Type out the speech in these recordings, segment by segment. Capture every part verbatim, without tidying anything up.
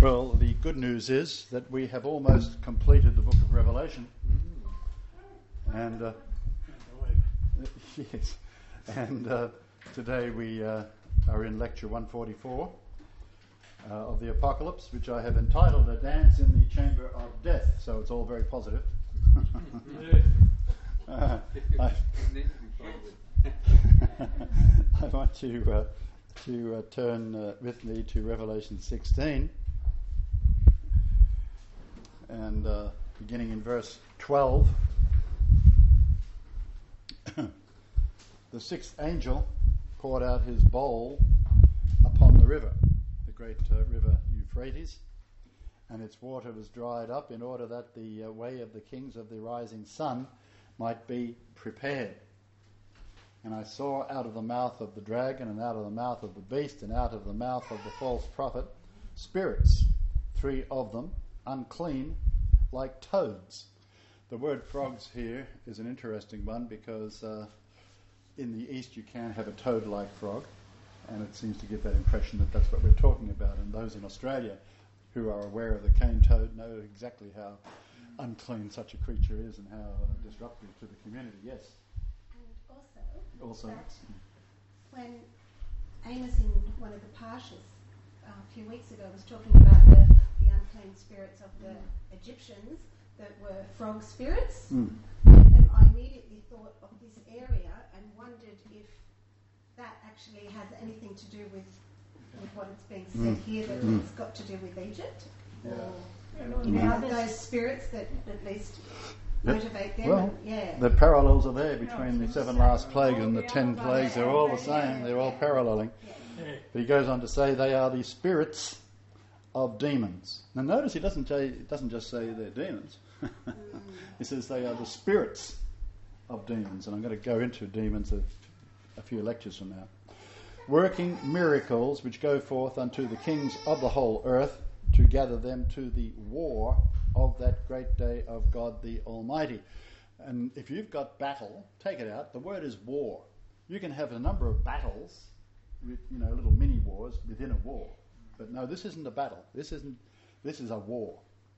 Well, the good news is that we have almost completed the book of Revelation. And, uh, yes, and uh, today we uh, are in lecture one forty-four uh, of the Apocalypse, which I have entitled A Dance in the Chamber of Death. So it's all very positive. uh, I, I want you uh, to uh, turn uh, with me to Revelation sixteen. And uh, beginning in verse twelve, the sixth angel poured out his bowl upon the river, the great uh, river Euphrates, and its water was dried up in order that the uh, way of the kings of the rising sun might be prepared. And I saw out of the mouth of the dragon and out of the mouth of the beast and out of the mouth of the false prophet spirits, three of them, unclean like toads. The word frogs here is an interesting one because uh, in the East you can have a toad-like frog, and it seems to give that impression that that's what we're talking about. And those in Australia who are aware of the cane toad know exactly how unclean such a creature is and how uh, disruptive to the community. Yes? And also, also that when Amos in one of the Parshas uh, a few weeks ago was talking about the, the unclean spirits of the Egyptians that were frog spirits, mm. and I immediately thought of this area and wondered if that actually has anything to do with, with what it's being said mm. here, that mm. it's got to do with Egypt, yeah. or you know, those spirits that at least motivate them. Well, and, yeah. the parallels are there between the seven last plagues and the ten plagues. They're all the same. They're all paralleling. Yeah. But he goes on to say they are the spirits of demons. Now notice he doesn't say, doesn't just say they're demons. He says they are the spirits of demons. And I'm going to go into demons a, a few lectures from now. Working miracles which go forth unto the kings of the whole earth to gather them to the war of that great day of God the Almighty. And if you've got battle, take it out. The word is war. You can have a number of battles, you know, little mini wars within a war. But no, this isn't a battle. This isn't. This is a war.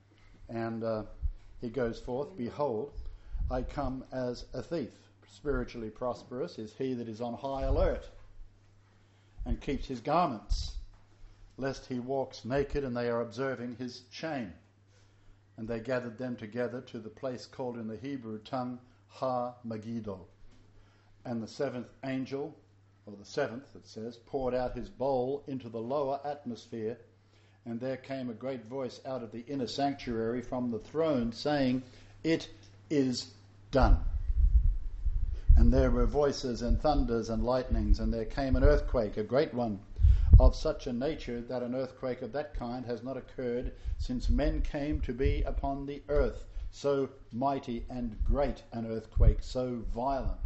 And uh, he goes forth, behold, I come as a thief. Spiritually prosperous is he that is on high alert and keeps his garments, lest he walks naked and they are observing his shame. And they gathered them together to the place called in the Hebrew tongue Ha-Megiddo. And the seventh angel, or the seventh, it says, poured out his bowl into the lower atmosphere, and there came a great voice out of the inner sanctuary from the throne, saying, It is done. And there were voices and thunders and lightnings, and there came an earthquake, a great one, of such a nature that an earthquake of that kind has not occurred since men came to be upon the earth. So mighty and great an earthquake, so violent.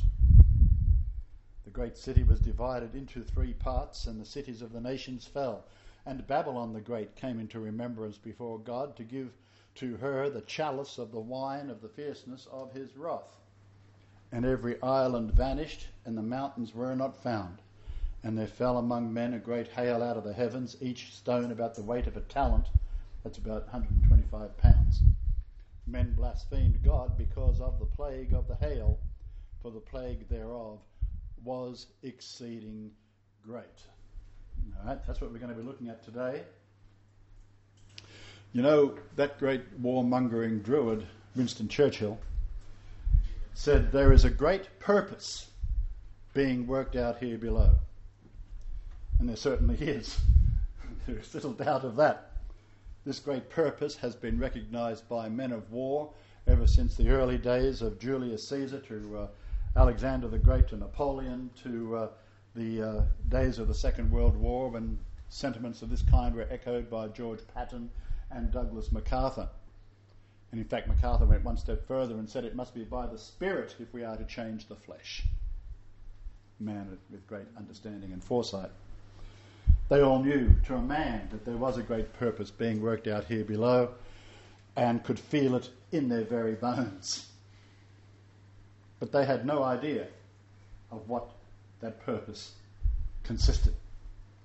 The great city was divided into three parts, and the cities of the nations fell. And Babylon the Great came into remembrance before God to give to her the chalice of the wine of the fierceness of his wrath. And every island vanished, and the mountains were not found. And there fell among men a great hail out of the heavens, each stone about the weight of a talent. That's about one hundred twenty-five pounds. Men blasphemed God because of the plague of the hail, for the plague thereof was exceeding great. All right, that's what we're going to be looking at today. You know, that great warmongering druid, Winston Churchill, said there is a great purpose being worked out here below. And there certainly is. There's little doubt of that. This great purpose has been recognised by men of war ever since the early days of Julius Caesar to uh, Alexander the Great to Napoleon to uh, the uh, days of the Second World War, when sentiments of this kind were echoed by George Patton and Douglas MacArthur. And in fact, MacArthur went one step further and said it must be by the Spirit if we are to change the flesh. Man with great understanding and foresight. They all knew to a man that there was a great purpose being worked out here below and could feel it in their very bones. But they had no idea of what that purpose consisted.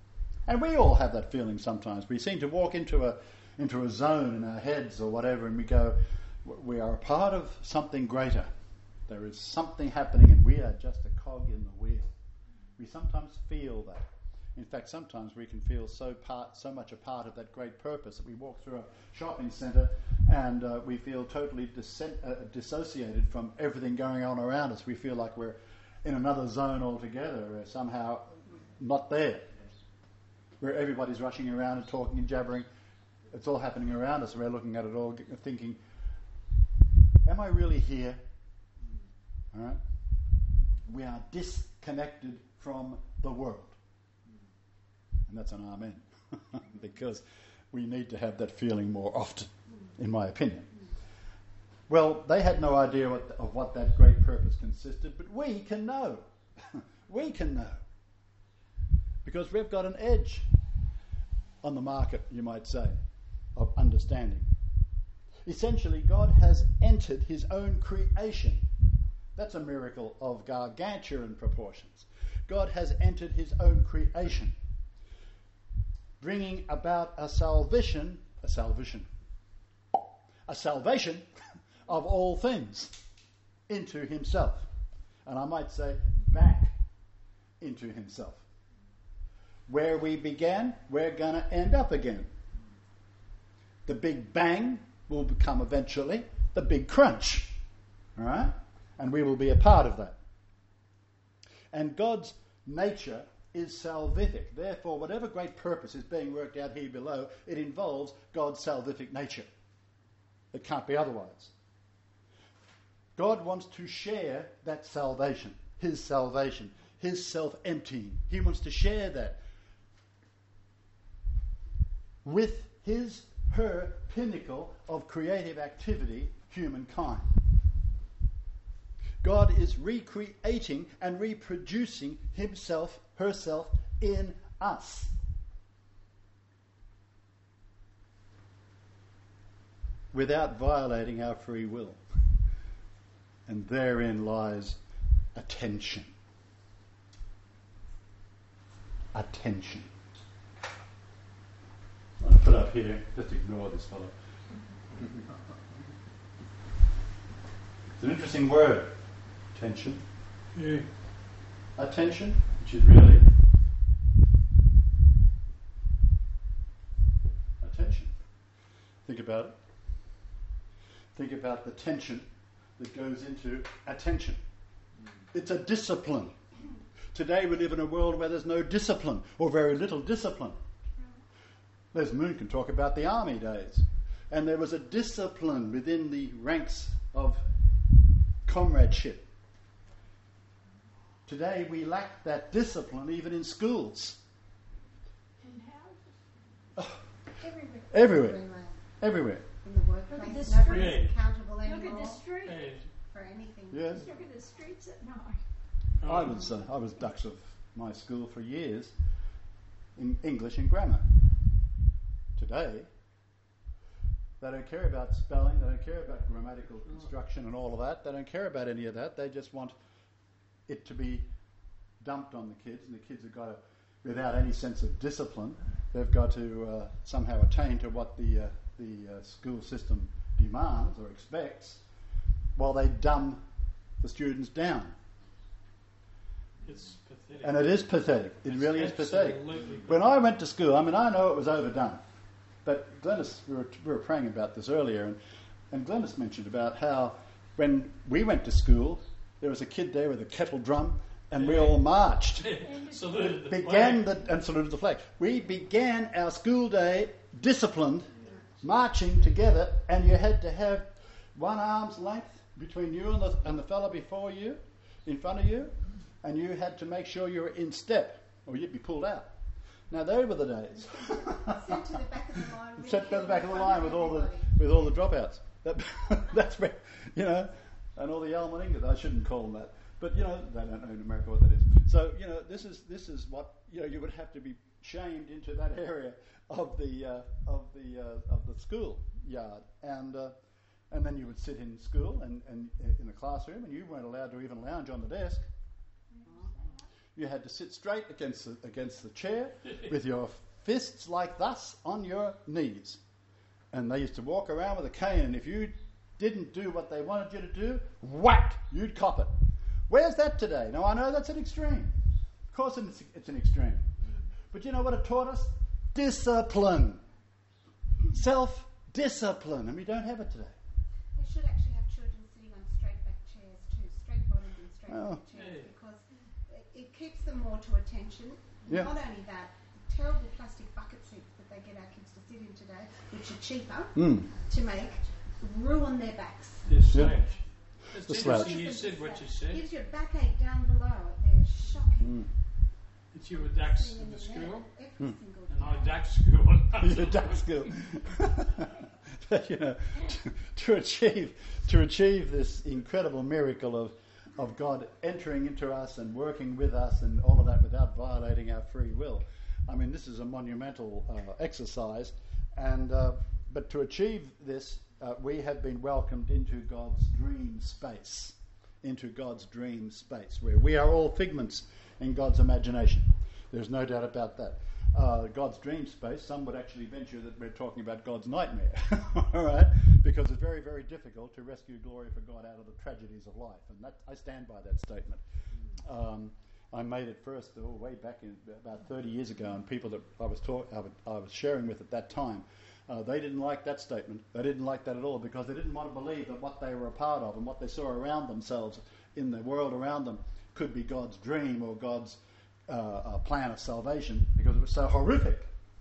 And we all have that feeling sometimes. We seem to walk into a into a zone in our heads or whatever, and we go, we are a part of something greater. There is something happening, and we are just a cog in the wheel. We sometimes feel that. In fact, sometimes we can feel so part, so much a part of that great purpose that we walk through a shopping centre and uh, we feel totally dissent, uh, dissociated from everything going on around us. We feel like we're in another zone altogether, we're somehow not there, where everybody's rushing around and talking and jabbering. It's all happening around us. We're looking at it all, thinking, am I really here? All right? We are disconnected from the world. And that's an amen. Because we need to have that feeling more often, in my opinion. Well, they had no idea what, of what that great purpose consisted, but we can know. We can know. Because we've got an edge on the market, you might say, of understanding. Essentially, God has entered his own creation. That's a miracle of gargantuan proportions. God has entered his own creation, bringing about a salvation, a salvation, a salvation of all things into himself. And I might say, back into himself. Where we began, we're going to end up again. The big bang will become eventually the big crunch. All right? And we will be a part of that. And God's nature is salvific. Therefore, whatever great purpose is being worked out here below, it involves God's salvific nature. It can't be otherwise. God wants to share that salvation, his salvation, his self-emptying. He wants to share that with his, her pinnacle of creative activity, humankind. God is recreating and reproducing himself, herself in us. Without violating our free will. And therein lies attention. Attention. I'll put up here, just ignore this fellow. It's an interesting word. Attention. Yeah. Attention, which is really attention. Think about it. Think about the tension that goes into attention. It's a discipline. Today we live in a world where there's no discipline, or very little discipline. Les Moon can talk about the army days. And there was a discipline within the ranks of comradeship. Today we lack that discipline even in schools. In houses. Oh, Everywhere. everywhere. Everywhere. Everywhere. In the Look workplace, at the nobody's street. accountable Look anymore at the street. Yeah. for anything. Yes. Look at the streets at night. I was uh, I was dux of my school for years in English and grammar. Today, they don't care about spelling, they don't care about grammatical construction and all of that. They don't care about any of that. They just want it to be dumped on the kids, and the kids have got to, without any sense of discipline, they've got to uh, somehow attain to what the uh, the uh, school system demands or expects, while they dumb the students down. It's pathetic. And it is pathetic. It really is pathetic. Absolutely When I went to school, I mean, I know it was overdone. But Glennis, we were, we were praying about this earlier, and, and Glennis mentioned about how when we went to school, there was a kid there with a kettle drum, and we all marched. Saluted the began flag. the, and saluted the flag. We began our school day disciplined, marching together, and you had to have one arm's length between you and the, and the fella before you, in front of you, and you had to make sure you were in step, or you'd be pulled out. Now, those were the days. Sent to the back of the line. Sent to the back of the ridiculed line in with front all of the everybody. with all the dropouts. That, that's where, you know, and all the Almaningas. I shouldn't call them that, but you know, they don't know in America what that is. So you know, this is this is what you know. You would have to be shamed into that area of the uh, of the uh, of the school yard, and uh, and then you would sit in school and, and in the classroom, and you weren't allowed to even lounge on the desk. You had to sit straight against the, against the chair with your fists like thus on your knees. And they used to walk around with a cane, and if you didn't do what they wanted you to do, whack, you'd cop it. Where's that today? Now, I know that's an extreme. Of course it's, it's an extreme. But you know what it taught us? Discipline. Self-discipline. And we don't have it today. They should actually have children sitting on straight back chairs too, straight bottomed and straight Oh. back chairs, because it, it keeps them more to attention. Yeah. Not only that, the terrible plastic bucket seats that they get our kids to sit in today, which are cheaper Mm. to make, ruin their backs. The slouch. Yeah. It's The interesting slouch. you said what you said. Gives you a backache down below. They're shocking. That you were ducks Sitting at in the the school, net every single and I day. duck school. Your duck school. But, you know, to, to achieve to achieve this incredible miracle of of God entering into us and working with us and all of that without violating our free will. I mean, this is a monumental uh, exercise, and uh, but to achieve this, uh, we have been welcomed into God's dream space, into God's dream space, where we are all figments in God's imagination. There's no doubt about that. Uh, God's dream space, some would actually venture that we're talking about God's nightmare, all right? Because it's very, very difficult to rescue glory for God out of the tragedies of life, and that, I stand by that statement. Um, I made it first, oh, way back in about thirty years ago, and people that I was talk, I, would, I was sharing with at that time, uh, they didn't like that statement. They didn't like that at all, because they didn't want to believe that what they were a part of and what they saw around themselves in the world around them could be God's dream or God's Uh, a plan of salvation, because it was so horrific.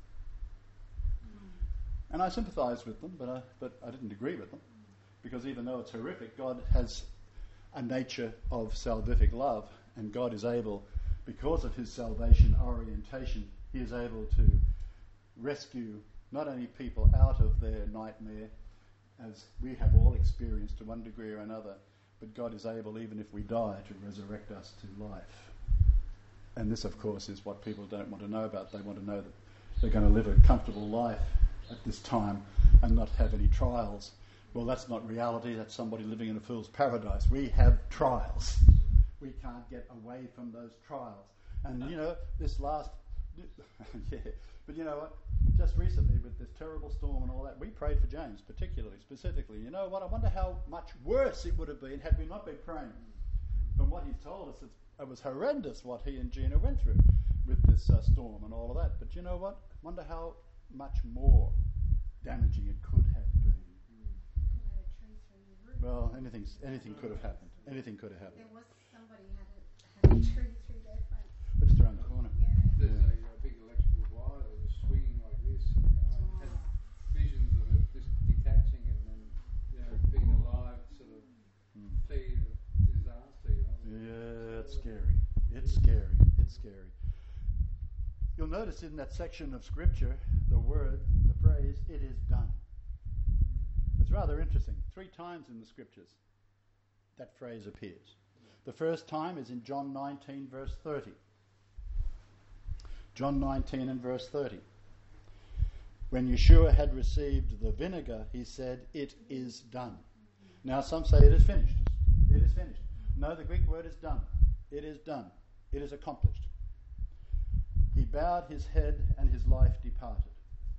And I sympathised with them, but I, but I didn't agree with them, because even though it's horrific, God has a nature of salvific love, and God is able, because of his salvation orientation, he is able to rescue not only people out of their nightmare, as we have all experienced to one degree or another, but God is able, even if we die, to resurrect us to life. And this, of course, is what people don't want to know about. They want to know that they're going to live a comfortable life at this time and not have any trials. Well, that's not reality. That's somebody living in a fool's paradise. We have trials. We can't get away from those trials. And, you know, this last... yeah, but you know what? Just recently, with this terrible storm and all that, we prayed for James, particularly, specifically. You know what? I wonder how much worse it would have been had we not been praying. From what he's told us, it's It was horrendous what he and Gina went through with this uh, storm and all of that. But you know what? Wonder how much more damaging it could have been. Could have had a tree through your roof. Well, anything anything could have happened. Anything could have happened. There was somebody had a, had a tree through their front. But just around the corner. Yeah. There's a, a big electrical wire that was swinging like this, and I had visions of it just detaching and then, you know, being alive sort of feed of disaster, you know. Yeah, it's scary. It's scary. It's scary. You'll notice in that section of Scripture, the word, the phrase, "it is done." It's rather interesting. Three times in the Scriptures that phrase appears. The first time is in John nineteen, verse thirty. John nineteen and verse thirty. When Yeshua had received the vinegar, he said, "It is done." Now some say it is finished. It is finished. No, the Greek word is done. It is done. It is accomplished. He bowed his head and his life departed.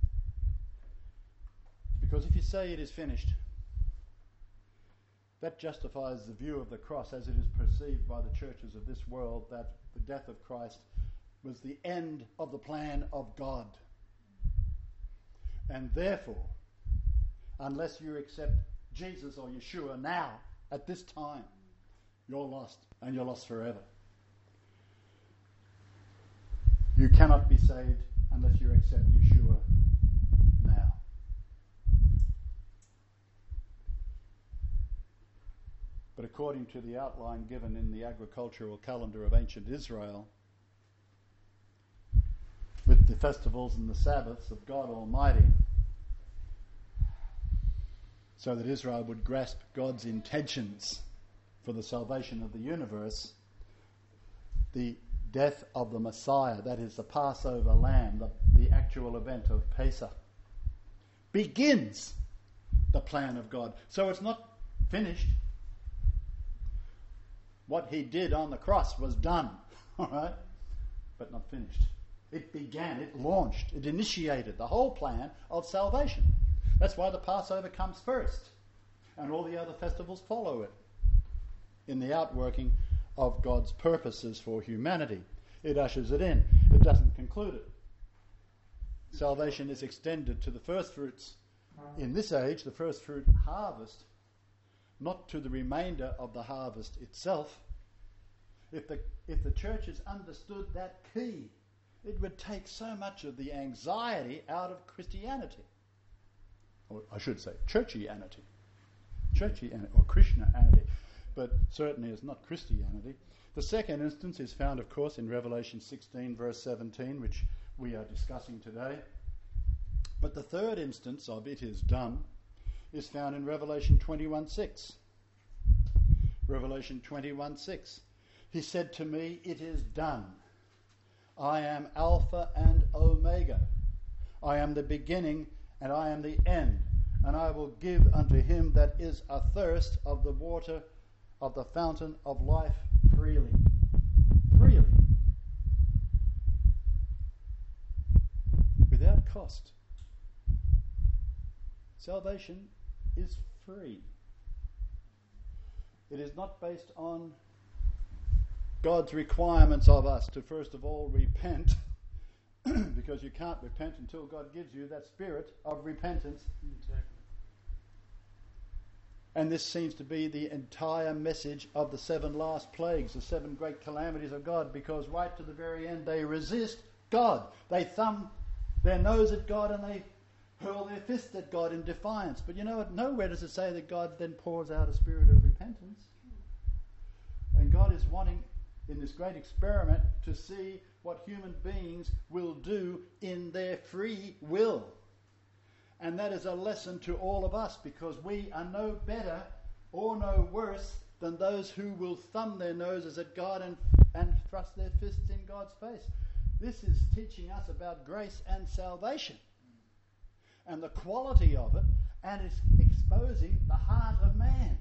Because if you say it is finished, that justifies the view of the cross as it is perceived by the churches of this world, that the death of Christ was the end of the plan of God. And therefore, unless you accept Jesus or Yeshua now, at this time, you're lost, and you're lost forever. You cannot be saved unless you accept Yeshua now. But according to the outline given in the agricultural calendar of ancient Israel, with the festivals and the Sabbaths of God Almighty, so that Israel would grasp God's intentions for the salvation of the universe, the death of the Messiah, that is the Passover lamb, the, the actual event of Pesach, begins the plan of God. So it's not finished. What he did on the cross was done. all right, but not finished. It began, it launched, it initiated the whole plan of salvation. That's why the Passover comes first, and all the other festivals follow it in the outworking of God's purposes for humanity. It ushers it in. It doesn't conclude it. Salvation is extended to the first fruits in this age, the first fruit harvest, not to the remainder of the harvest itself. If the, if the churches understood that key, it would take so much of the anxiety out of Christianity. Or I should say churchianity. Churchianity, or Christianity, but certainly is not Christianity. The second instance is found, of course, in Revelation sixteen, verse seventeen, which we are discussing today. But the third instance of "it is done" is found in Revelation twenty-one six. Revelation twenty-one six. He said to me, "It is done. I am Alpha and Omega. I am the beginning and I am the end. And I will give unto him that is athirst of the water of the fountain of life freely." Freely. Without cost. Salvation is free. It is not based on God's requirements of us to first of all repent, because you can't repent until God gives you that spirit of repentance. Exactly. And this seems to be the entire message of the seven last plagues, the seven great calamities of God, because right to the very end they resist God. They thumb their nose at God and they hurl their fist at God in defiance. But you know what? Nowhere does it say that God then pours out a spirit of repentance. And God is wanting, in this great experiment, to see what human beings will do in their free will. And that is a lesson to all of us, because we are no better or no worse than those who will thumb their noses at God and, and thrust their fists in God's face. This is teaching us about grace and salvation and the quality of it, and it's exposing the heart of man.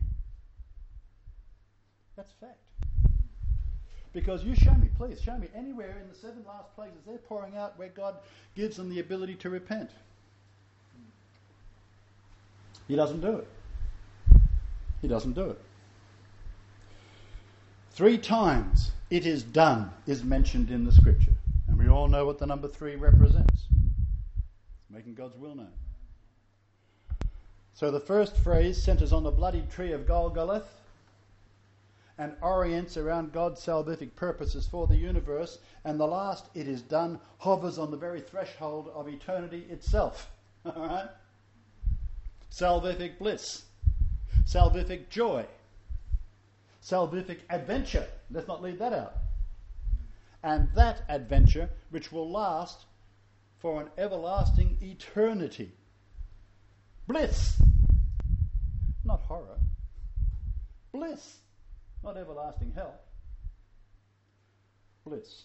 That's fact. Because you show me, please, show me anywhere in the seven last plagues they're pouring out where God gives them the ability to repent. He doesn't do it. He doesn't do it. Three times "it is done" is mentioned in the scripture. And we all know what the number three represents. It's making God's will known. So the first phrase centers on the bloody tree of Golgotha and orients around God's salvific purposes for the universe. And the last "it is done" hovers on the very threshold of eternity itself. All right? Salvific bliss, salvific joy, salvific adventure. Let's not leave that out. And that adventure, which will last for an everlasting eternity. Bliss, not horror. Bliss, not everlasting hell. Bliss.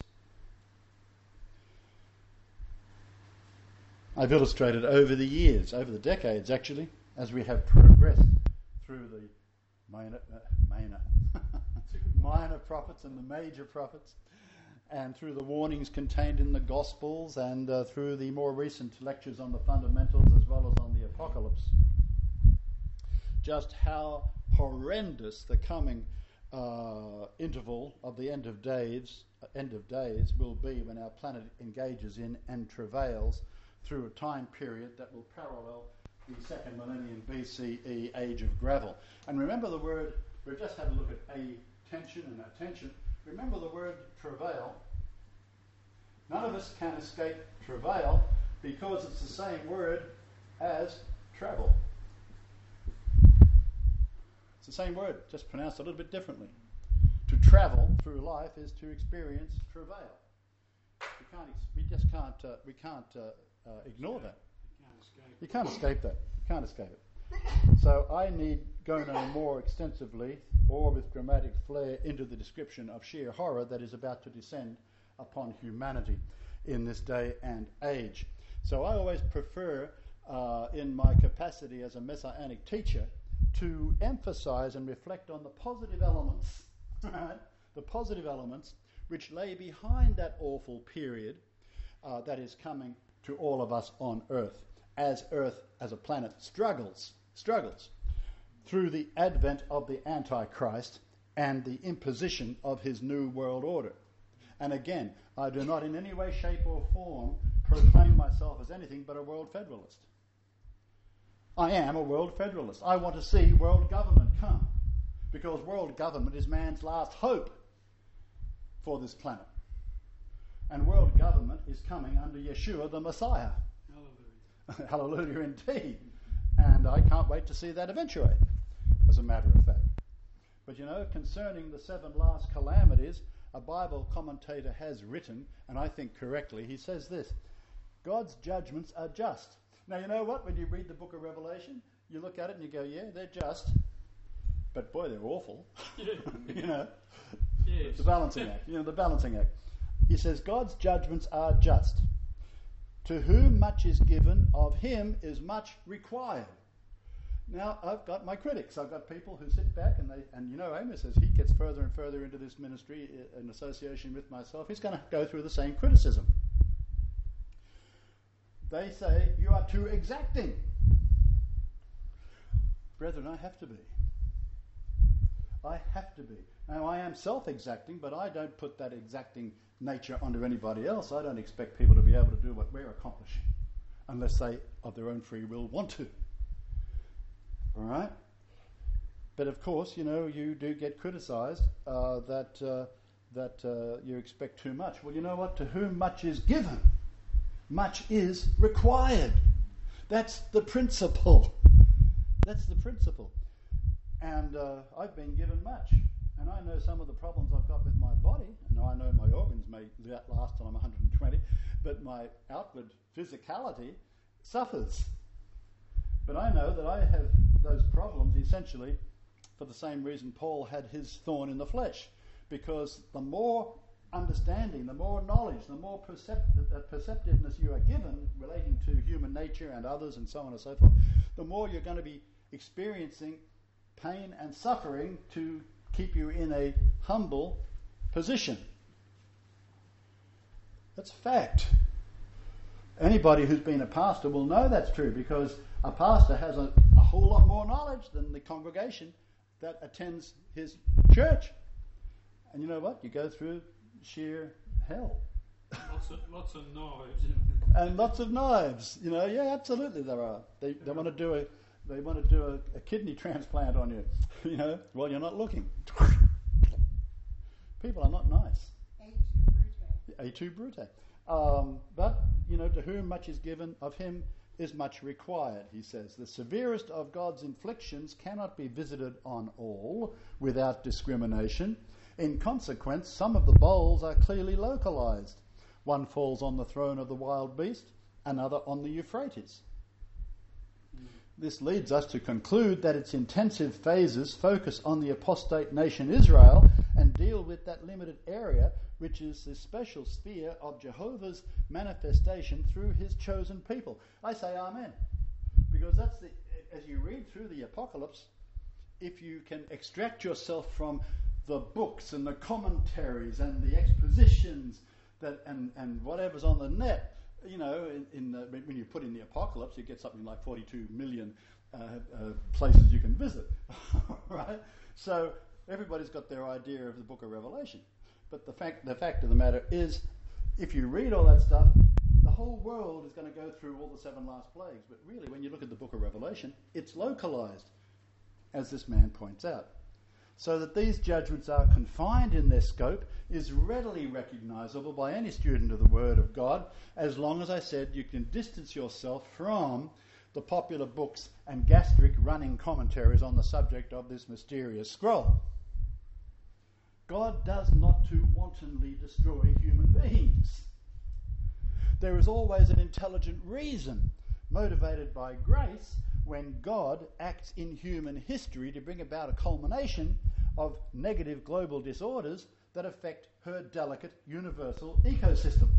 I've illustrated over the years, over the decades actually, as we have progressed through the minor, uh, minor, minor prophets and the major prophets, and through the warnings contained in the Gospels, and uh, through the more recent lectures on the fundamentals as well as on the Apocalypse, just how horrendous the coming uh, interval of the end of days, uh, end of days will be when our planet engages in and travails through a time period that will parallel the second millennium B C E age of gravel. And remember the word, we've just had a look at attention and attention. Remember the word travail. None of us can escape travail because it's the same word as travel. It's the same word, just pronounced a little bit differently. To travel through life is to experience travail. We can't. We just can't. Uh, we can't uh, uh, ignore that. You can't escape that. You can't escape it. So I need go no more extensively or with dramatic flair into the description of sheer horror that is about to descend upon humanity in this day and age. So I always prefer, uh, in my capacity as a messianic teacher, to emphasize and reflect on the positive elements, right? The positive elements which lay behind that awful period uh, that is coming to all of us on Earth, as Earth as a planet struggles, struggles through the advent of the Antichrist and the imposition of his new world order. And again, I do not in any way, shape or form proclaim myself as anything but a world federalist. I am a world federalist. I want to see world government come, because world government is man's last hope for this planet. And world government is coming under Yeshua the Messiah. Hallelujah. Hallelujah indeed. And I can't wait to see that eventuate, as a matter of fact. But you know, concerning the seven last calamities, a Bible commentator has written, and I think correctly, he says this: God's judgments are just. Now, you know what? When you read the book of Revelation, you look at it and you go, yeah, they're just, but boy, they're awful. you know, Yes. the balancing act. You know, the balancing act. He says, God's judgments are just. To whom much is given, of him is much required. Now, I've got my critics. I've got people who sit back and they, and you know, Amos, as he gets further and further into this ministry in association with myself, he's going to go through the same criticism. They say, you are too exacting. Brethren, I have to be. I have to be. Now, I am self-exacting, but I don't put that exacting nature onto anybody else. I don't expect people to be able to do what we're accomplishing, unless they, of their own free will, want to. All right? But of course, you know, you do get criticised uh, that uh, that uh, you expect too much. Well, you know what? To whom much is given, much is required. That's the principle. That's the principle. And uh, I've been given much. And I know some of the problems I've got with my body. And I know my organs may last till I'm one hundred twenty, but my outward physicality suffers. But I know that I have those problems essentially for the same reason Paul had his thorn in the flesh. Because the more understanding, the more knowledge, the more percept- uh, perceptiveness you are given relating to human nature and others and so on and so forth, the more you're going to be experiencing pain and suffering to keep you in a humble position. That's fact. Anybody who's been a pastor will know that's true, because a pastor has a, a whole lot more knowledge than the congregation that attends his church. And you know what? You go through sheer hell. Lots of, lots of knives. And lots of knives. You know, yeah, absolutely there are. They they want to do a they want to do a, a kidney transplant on you. You know, while you're not looking. People are not nice. A tu brute. Um, but, you know, to whom much is given, of him is much required, he says. The severest of God's inflictions cannot be visited on all without discrimination. In consequence, some of the bowls are clearly localized. One falls on the throne of the wild beast, another on the Euphrates. Mm. This leads us to conclude that its intensive phases focus on the apostate nation Israel and deal with that limited area, which is the special sphere of Jehovah's manifestation through his chosen people. I say amen, because that's the, as you read through the apocalypse, if you can extract yourself from the books and the commentaries and the expositions that and, and whatever's on the net, you know, in, in the, when you put in the apocalypse, you get something like forty-two million uh, uh, places you can visit, right? So everybody's got their idea of the book of Revelation. But the fact the fact of the matter is, if you read all that stuff, the whole world is going to go through all the seven last plagues. But really, when you look at the book of Revelation, it's localized, as this man points out. So that these judgments are confined in their scope is readily recognizable by any student of the Word of God, as long as I said you can distance yourself from the popular books and gastric running commentaries on the subject of this mysterious scroll. God does not to wantonly destroy human beings. There is always an intelligent reason, motivated by grace, when God acts in human history to bring about a culmination of negative global disorders that affect her delicate universal ecosystem.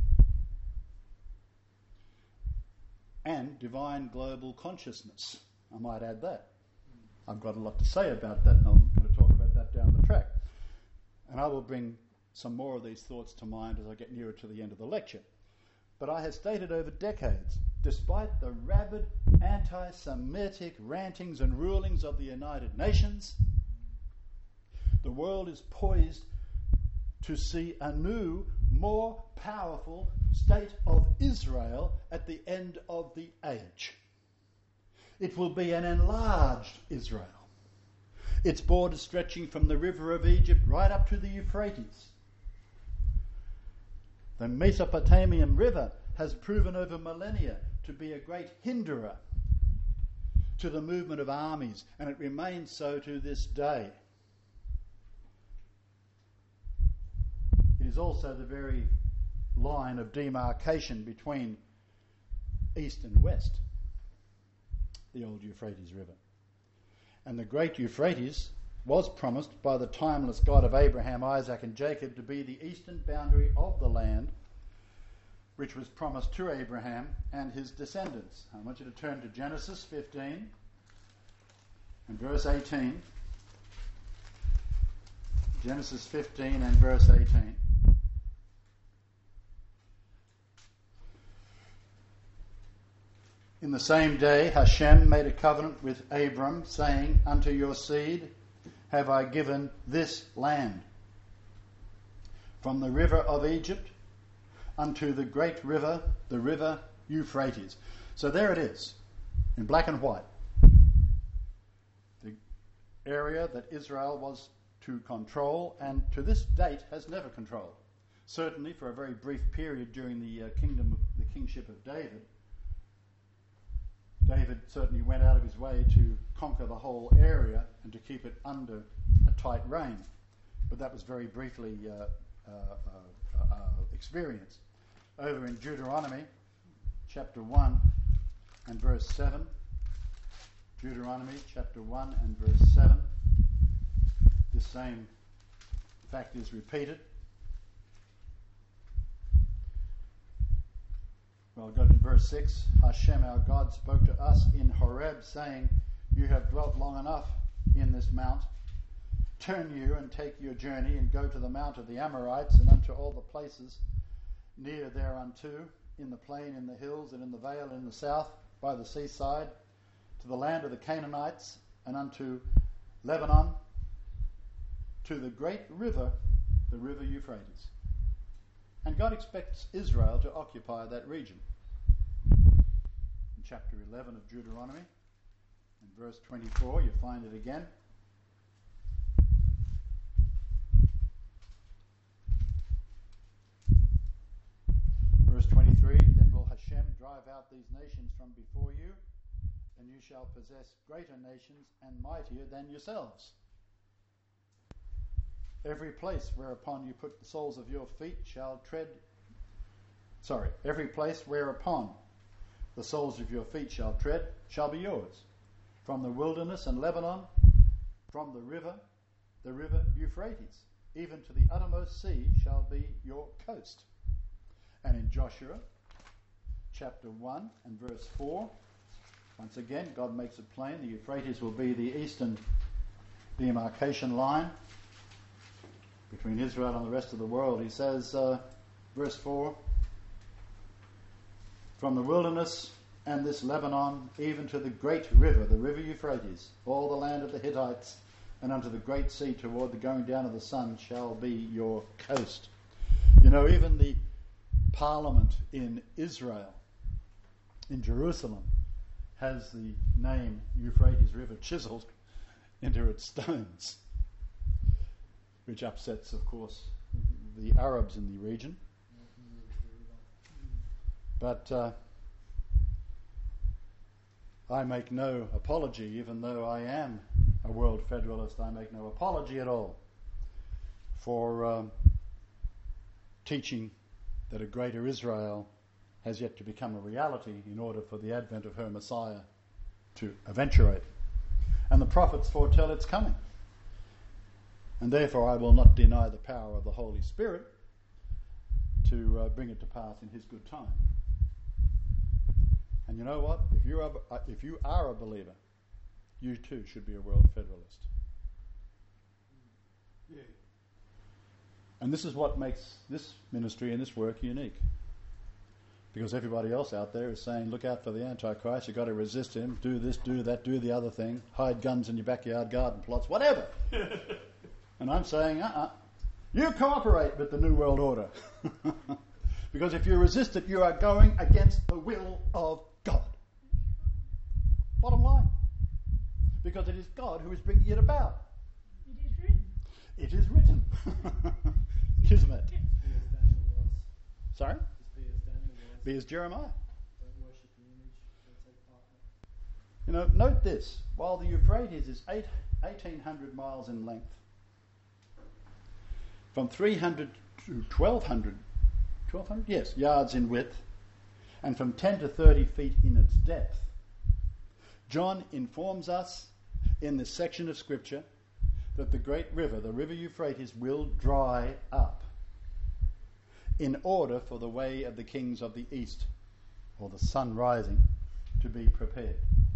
And divine global consciousness. I might add that. I've got a lot to say about that, and I'm going to talk about that down the track. And I will bring some more of these thoughts to mind as I get nearer to the end of the lecture. But I have stated over decades, despite the rabid anti-Semitic rantings and rulings of the United Nations, the world is poised to see a new, more powerful state of Israel at the end of the age. It will be an enlarged Israel. Its borders stretching from the river of Egypt right up to the Euphrates. The Mesopotamian river has proven over millennia to be a great hinderer to the movement of armies, and it remains so to this day. It is also the very line of demarcation between east and west, the old Euphrates River. And the great Euphrates was promised by the timeless God of Abraham, Isaac and Jacob to be the eastern boundary of the land which was promised to Abraham and his descendants. I want you to turn to Genesis fifteen and verse eighteen. Genesis fifteen and verse eighteen. In the same day Hashem made a covenant with Abram, saying, Unto your seed have I given this land, from the river of Egypt unto the great river, the river Euphrates. So there it is, in black and white. The area that Israel was to control, and to this date has never controlled. Certainly for a very brief period during the uh, kingdom, the kingship of David, David certainly went out of his way to conquer the whole area and to keep it under a tight rein. But that was very briefly uh, uh, uh, uh, experienced. Over in Deuteronomy chapter one and verse seven. Deuteronomy chapter one and verse seven. This same fact is repeated. Well, go to verse six. Hashem our God spoke to us in Horeb, saying, You have dwelt long enough in this mount. Turn you and take your journey and go to the mount of the Amorites and unto all the places near thereunto, in the plain, in the hills, and in the vale, and in the south, by the seaside, to the land of the Canaanites, and unto Lebanon, to the great river, the river Euphrates. And God expects Israel to occupy that region. In chapter eleven of Deuteronomy, in verse twenty-four, you find it again. Verse twenty-three, Then will Hashem drive out these nations from before you, and you shall possess greater nations and mightier than yourselves. Every place whereupon you put the soles of your feet shall tread, sorry, every place whereupon the soles of your feet shall tread shall be yours. From the wilderness and Lebanon, from the river, the river Euphrates, even to the uttermost sea shall be your coast. And in Joshua chapter one and verse four, once again God makes it plain, the Euphrates will be the eastern demarcation line between Israel and the rest of the world. He says, uh, verse four, From the wilderness and this Lebanon, even to the great river, the river Euphrates, all the land of the Hittites, and unto the great sea toward the going down of the sun shall be your coast. You know, even the parliament in Israel, in Jerusalem, has the name Euphrates River chiseled into its stones, which upsets, of course, the Arabs in the region. But uh, I make no apology, even though I am a world federalist, I make no apology at all for um, teaching that a greater Israel has yet to become a reality in order for the advent of her Messiah to eventuate. And the prophets foretell its coming. And therefore I will not deny the power of the Holy Spirit to uh, bring it to pass in his good time. And you know what? If you are, uh, if you are a believer, you too should be a world federalist. Yeah. And this is what makes this ministry and this work unique. Because everybody else out there is saying, look out for the Antichrist, you've got to resist him, do this, do that, do the other thing, hide guns in your backyard, garden plots, whatever. And I'm saying, uh-uh, you cooperate with the New World Order. Because if you resist it, you are going against the will of God. Bottom line. Because it is God who is bringing it about. It is written. It is written. Kismet. Be as Daniel was. Sorry? Just be as Daniel was. Be as Jeremiah. Don't worship the image. Don't take part You in it. know, note this. While the Euphrates is eight, eighteen hundred miles in length, from three hundred to twelve hundred, twelve hundred? Yes, yards in width, and from ten to thirty feet in its depth, John informs us in this section of Scripture that the great river, the river Euphrates, will dry up in order for the way of the kings of the east, or the sun rising, to be prepared.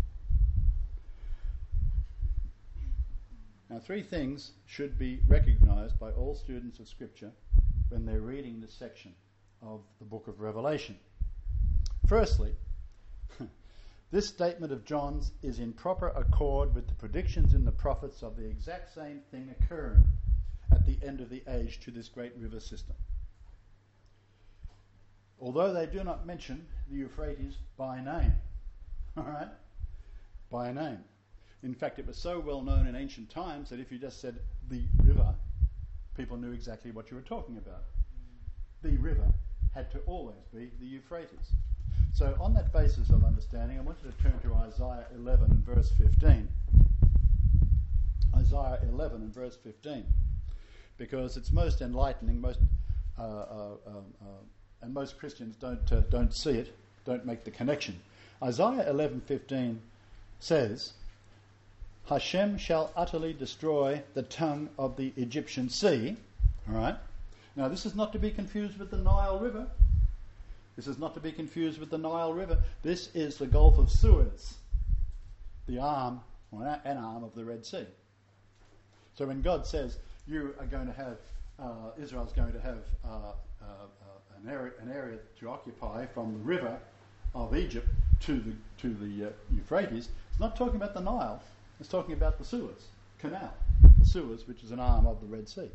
Now, three things should be recognized by all students of Scripture when they're reading this section of the book of Revelation. Firstly, this statement of John's is in proper accord with the predictions in the prophets of the exact same thing occurring at the end of the age to this great river system. Although they do not mention the Euphrates by name. All right? By name. In fact, it was so well known in ancient times that if you just said the river, people knew exactly what you were talking about. The river had to always be the Euphrates. So on that basis of understanding, I want you to turn to Isaiah eleven and verse fifteen. Isaiah eleven and verse fifteen. Because it's most enlightening, most uh, uh, um, uh, and most Christians don't uh, don't see it, don't make the connection. Isaiah eleven fifteen says, Hashem shall utterly destroy the tongue of the Egyptian sea. All right. Now this is not to be confused with the Nile River. This is not to be confused with the Nile River. This is the Gulf of Suez, the arm, or an arm of the Red Sea. So when God says you are going to have, uh, Israel's going to have uh, uh, uh, an area, an area to occupy from the river of Egypt to the to the uh, Euphrates, it's not talking about the Nile. It's talking about the Suez Canal, the Suez, which is an arm of the Red Sea.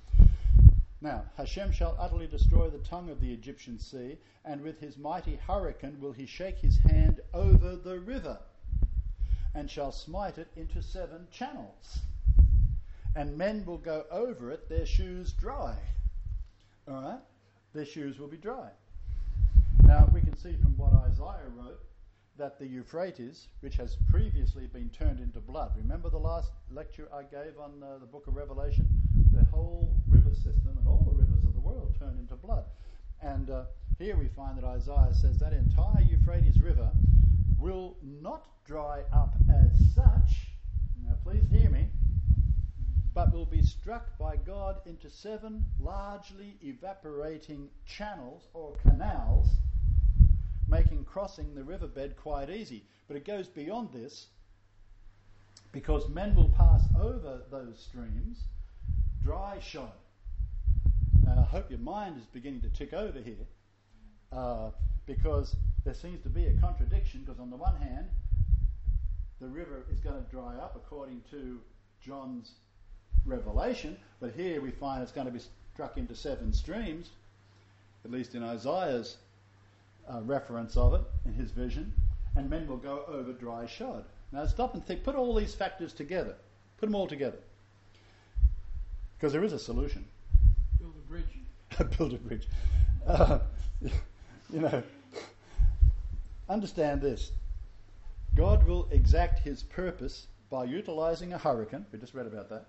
Now, Hashem shall utterly destroy the tongue of the Egyptian sea, and with his mighty hurricane will he shake his hand over the river, and shall smite it into seven channels. And men will go over it, their shoes dry. All right? Their shoes will be dry. Now, we can see from what Isaiah wrote that the Euphrates, which has previously been turned into blood. Remember the last lecture I gave on uh, the book of Revelation? The whole river system and all the rivers of the world turn into blood. And uh, here we find that Isaiah says that entire Euphrates River will not dry up as such, now please hear me, but will be struck by God into seven largely evaporating channels or canals, making crossing the riverbed quite easy. But it goes beyond this, because men will pass over those streams dry shod. Now I hope your mind is beginning to tick over here, uh, because there seems to be a contradiction, because on the one hand the river is going to dry up according to John's revelation, but here we find it's going to be struck into seven streams, at least in Isaiah's uh, reference of it, in his vision, and men will go over dry shod. Now stop and think, put all these factors together, put them all together, because there is a solution. Build a bridge. Build a bridge. Uh, you know, understand this. God will exact his purpose by utilizing a hurricane, we just read about that,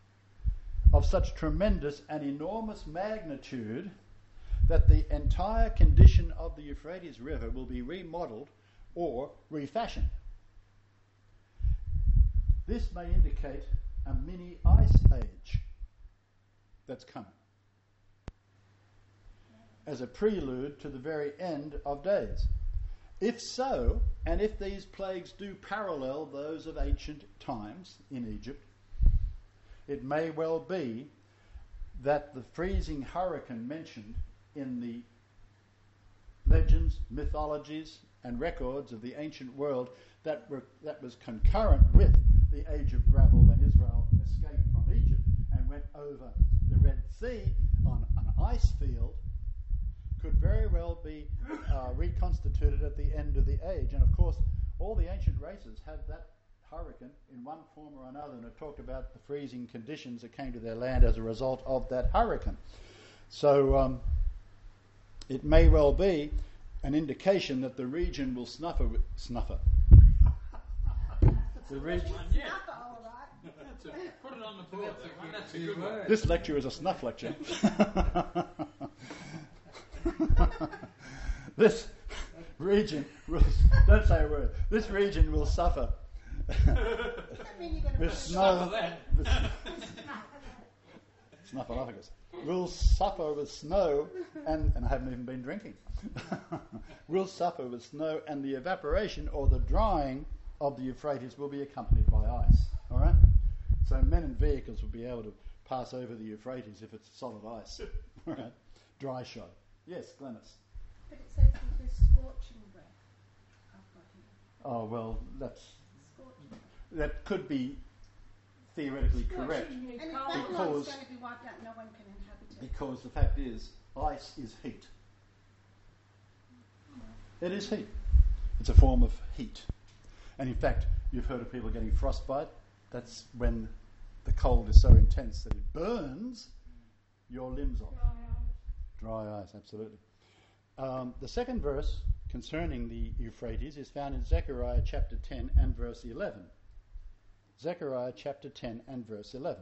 of such tremendous and enormous magnitude that the entire condition of the Euphrates River will be remodeled or refashioned. This may indicate a mini ice age that's coming, as a prelude to the very end of days. If so, and if these plagues do parallel those of ancient times in Egypt, it may well be that the freezing hurricane mentioned in the legends, mythologies, and records of the ancient world that were that was concurrent with the age of gravel when Israel escaped from Egypt and went over the Red Sea on an ice field could very well be uh, reconstituted at the end of the age. And of course, all the ancient races had that hurricane in one form or another, and it talked about the freezing conditions that came to their land as a result of that hurricane. So um, it may well be an indication that the region will snuffer with snuffer. the region. Yeah. All right. That's a, put it on the board. That's a That's, good- that's a good good one. word. This lecture is a snuff lecture. This region will, don't say a word, this region will suffer Does that mean you're going to with put a snow, that. with, snuffleupagus, will suffer with snow, and, and I haven't even been drinking, will suffer with snow, and the evaporation or the drying of the Euphrates will be accompanied by ice. All right? So men and vehicles will be able to pass over the Euphrates if it's solid ice. All right? Dry show. Yes, Glennis. But it says with this scorching breath. I've got here. Oh, well, that's Scorching breath. that could be theoretically correct, Scorching And if cold. Babylon's Because- going to be wiped out, no one can inhabit it. because the fact is, ice is heat. It is heat. It's a form of heat. And in fact, you've heard of people getting frostbite. That's when the cold is so intense that it burns your limbs off. Dry ice, absolutely. Um, the second verse concerning the Euphrates is found in Zechariah chapter ten and verse eleven. Zechariah chapter ten and verse eleven.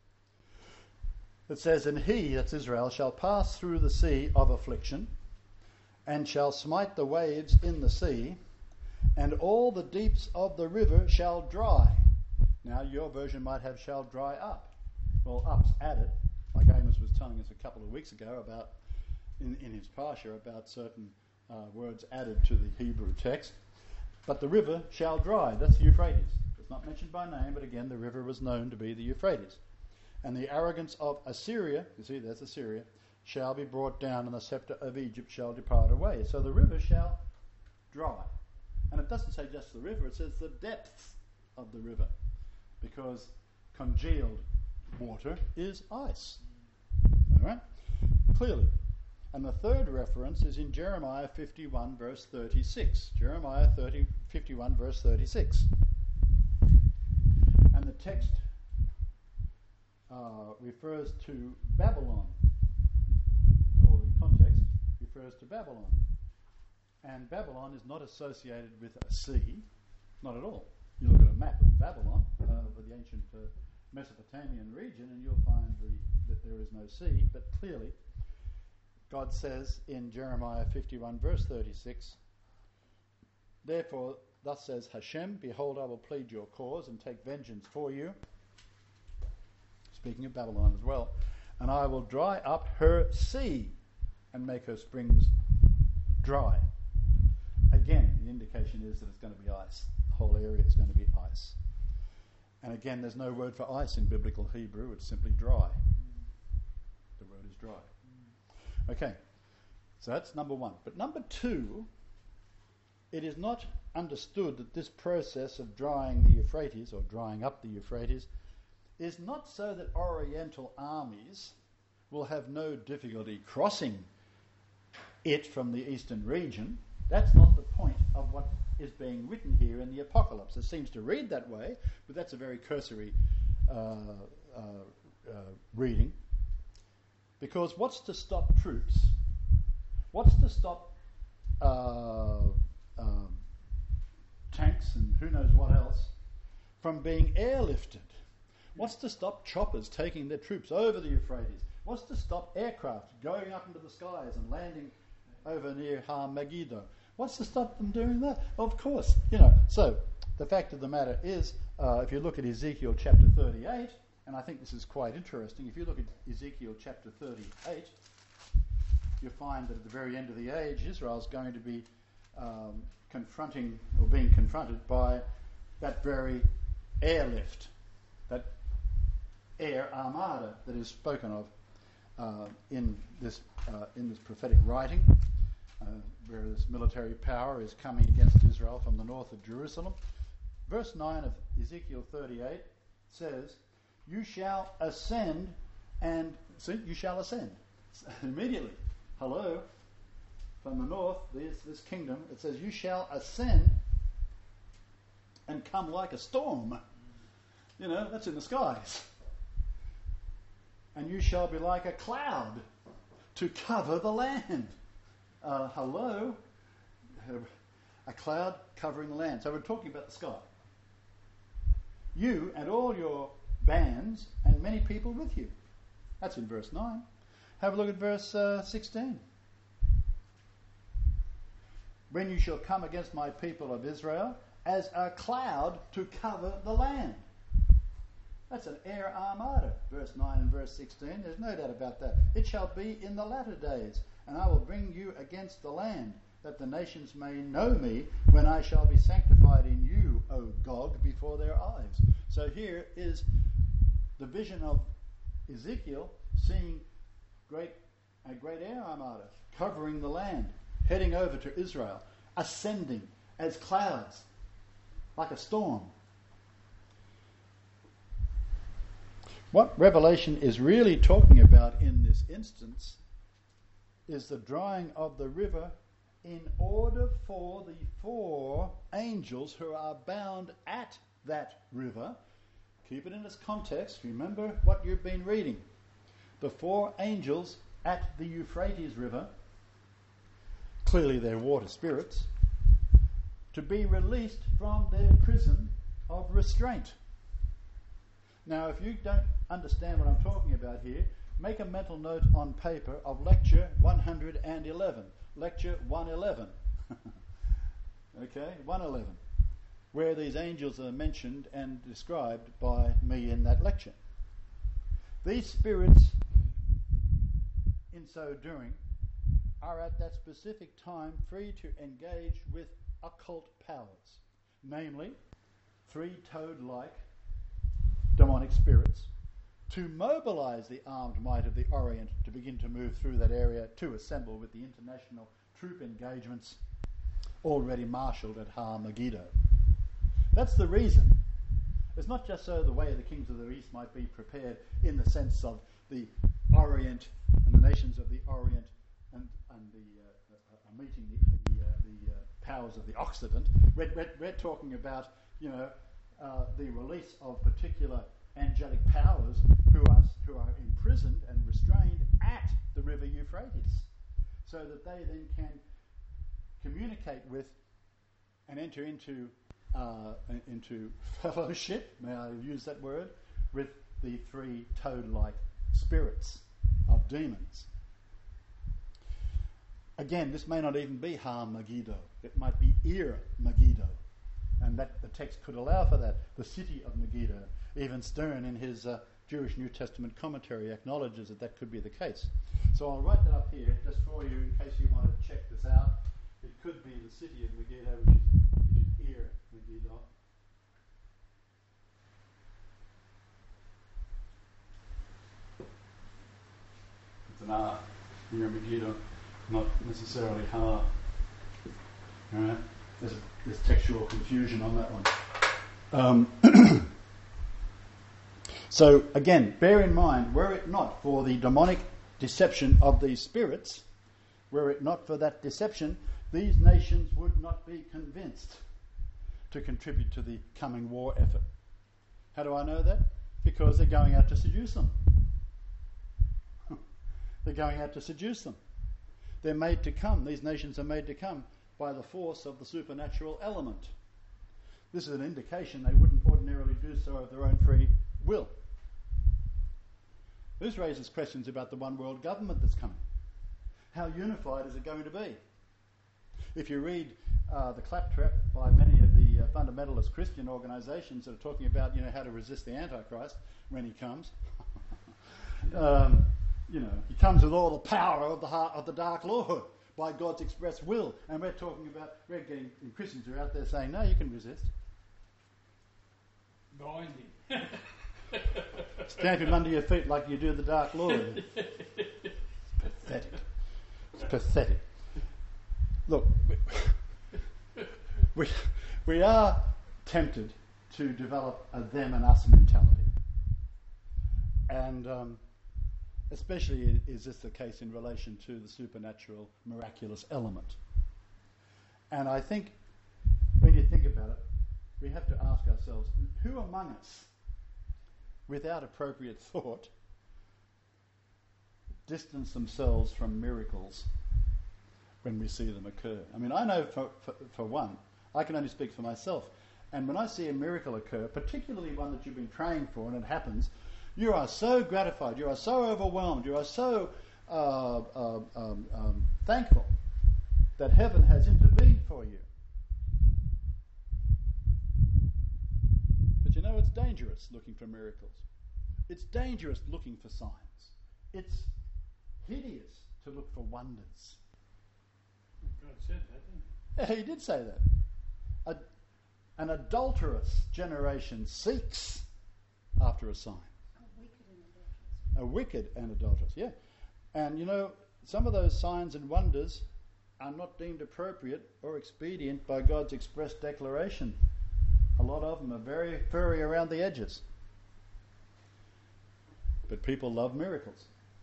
It says, "And he," that's Israel, "shall pass through the sea of affliction, and shall smite the waves in the sea, and all the deeps of the river shall dry." Now, your version might have "shall dry up." Well, up's added, like Amos was telling us a couple of weeks ago about, in, in his parsha, about certain uh, words added to the Hebrew text. But the river shall dry. That's the Euphrates. It's not mentioned by name, but again, the river was known to be the Euphrates. "And the arrogance of Assyria," you see, there's Assyria, "shall be brought down, and the scepter of Egypt shall depart away." So the river shall dry. And it doesn't say just the river, it says the depths of the river, because congealed water is ice. All right? Clearly. And the third reference is in Jeremiah fifty-one, verse thirty-six. Jeremiah thirty, fifty-one, verse thirty-six. And the text uh, refers to Babylon, or the context refers to Babylon. And Babylon is not associated with a sea, not at all. You look at a map of Babylon, uh, of the ancient uh, Mesopotamian region, and you'll find the, that there is no sea, but clearly God says in Jeremiah fifty-one, verse thirty-six, "Therefore, thus says Hashem, behold, I will plead your cause and take vengeance for you," speaking of Babylon as well, "and I will dry up her sea and make her springs dry." Again, the indication is that it's going to be ice. The whole area is going to be ice. And again, there's no word for ice in biblical Hebrew, it's simply dry. The word is dry. Okay, so that's number one. But number two, it is not understood that this process of drying the Euphrates, or drying up the Euphrates, is not so that Oriental armies will have no difficulty crossing it from the eastern region. That's not the point of what is being written here in the Apocalypse. It seems to read that way, but that's a very cursory uh, uh, uh, reading. Because what's to stop troops? What's to stop uh, um, tanks and who knows what else from being airlifted? What's to stop choppers taking their troops over the Euphrates? What's to stop aircraft going up into the skies and landing over near Har Megiddo? What's to stop them doing that? Of course, you know. So the fact of the matter is, uh, if you look at Ezekiel chapter thirty-eight, and I think this is quite interesting, if you look at Ezekiel chapter thirty-eight, you find that at the very end of the age, Israel's going to be um, confronting, or being confronted by that very airlift, that air armada that is spoken of uh, in this uh, in this prophetic writing, uh, where this military power is coming against Israel from the north of Jerusalem. Verse nine of Ezekiel thirty-eight says, "You shall ascend and..." See, you shall ascend. Immediately. Hello. From the north, there's this kingdom. It says, "You shall ascend and come like a storm." You know, that's in the skies. "And you shall be like a cloud to cover the land." Uh, hello? A cloud covering the land. So we're talking about the sky. "You and all your bands and many people with you." That's in verse nine. Have a look at verse uh, sixteen. "When you shall come against my people of Israel as a cloud to cover the land." That's an air armada, verse nine and verse sixteen. There's no doubt about that. "It shall be in the latter days, and I will bring you against the land, that the nations may know me when I shall be sanctified in you, O Gog, before their eyes." So here is the vision of Ezekiel seeing great a great air armada covering the land, heading over to Israel, ascending as clouds, like a storm. What Revelation is really talking about in this instance is the drawing of the river in order for the four angels who are bound at that river. Keep it in its context. Remember what you've been reading. The four angels at the Euphrates River, clearly they're water spirits, to be released from their prison of restraint. Now, if you don't understand what I'm talking about here, make a mental note on paper of lecture one hundred eleven. Lecture one eleven. Okay, one eleven. Where these angels are mentioned and described by me in that lecture. These spirits, in so doing, are at that specific time free to engage with occult powers, namely three-toed-like demonic spirits, to mobilize the armed might of the Orient to begin to move through that area to assemble with the international troop engagements already marshalled at Har Megiddo. That's the reason. It's not just so the way of the kings of the East might be prepared in the sense of the Orient and the nations of the Orient and, and the uh, uh, meeting the, the, uh, the uh, powers of the Occident. We're, we're, we're talking about, you know, uh, the release of particular angelic powers who are who are imprisoned and restrained at the river Euphrates, so that they then can communicate with and enter into uh, into fellowship, may I use that word, with the three toad-like spirits of demons. Again, this may not even be Har Megiddo. It might be Ir Megiddo. And that the text could allow for that. The city of Megiddo. Even Stern, in his uh, Jewish New Testament commentary, acknowledges that that could be the case. So I'll write that up here just for you in case you want to check this out. It could be the city of Megiddo, which is, which is Ir Megiddo. It's an R, Ir Megiddo, not necessarily Har. All right. There's, a, there's textual confusion on that one. Um, so, again, bear in mind, were it not for the demonic deception of these spirits, were it not for that deception, these nations would not be convinced to contribute to the coming war effort. How do I know that? Because they're going out to seduce them. They're going out to seduce them. They're made to come. These nations are made to come by the force of the supernatural element. This is an indication they wouldn't ordinarily do so of their own free will. This raises questions about the one world government that's coming. How unified is it going to be? If you read uh, the claptrap by many of the uh, fundamentalist Christian organisations that are talking about, you know, how to resist the Antichrist when he comes, um, you know, he comes with all the power of the heart of the Dark Lord, by God's express will. And we're talking about, we're getting Christians who are out there saying, no, you can resist. Binding. Stamp him under your feet like you do the Dark Lord. Pathetic. It's pathetic. Look, we, we are tempted to develop a them and us mentality. And um, especially is this the case in relation to the supernatural, miraculous element. And I think when you think about it, we have to ask ourselves, who among us, without appropriate thought, distance themselves from miracles when we see them occur? I mean, I know for, for, for one, I can only speak for myself. And when I see a miracle occur, particularly one that you've been praying for and it happens, you are so gratified, you are so overwhelmed, you are so uh, uh, um, um, thankful that heaven has intervened for you. But you know, it's dangerous looking for miracles. It's dangerous looking for signs. It's hideous to look for wonders. God said that, didn't Yeah, he did say that. A, an adulterous generation seeks after a sign. A wicked and adulterous, yeah. And you know, some of those signs and wonders are not deemed appropriate or expedient by God's express declaration. A lot of them are very furry around the edges. But people love miracles.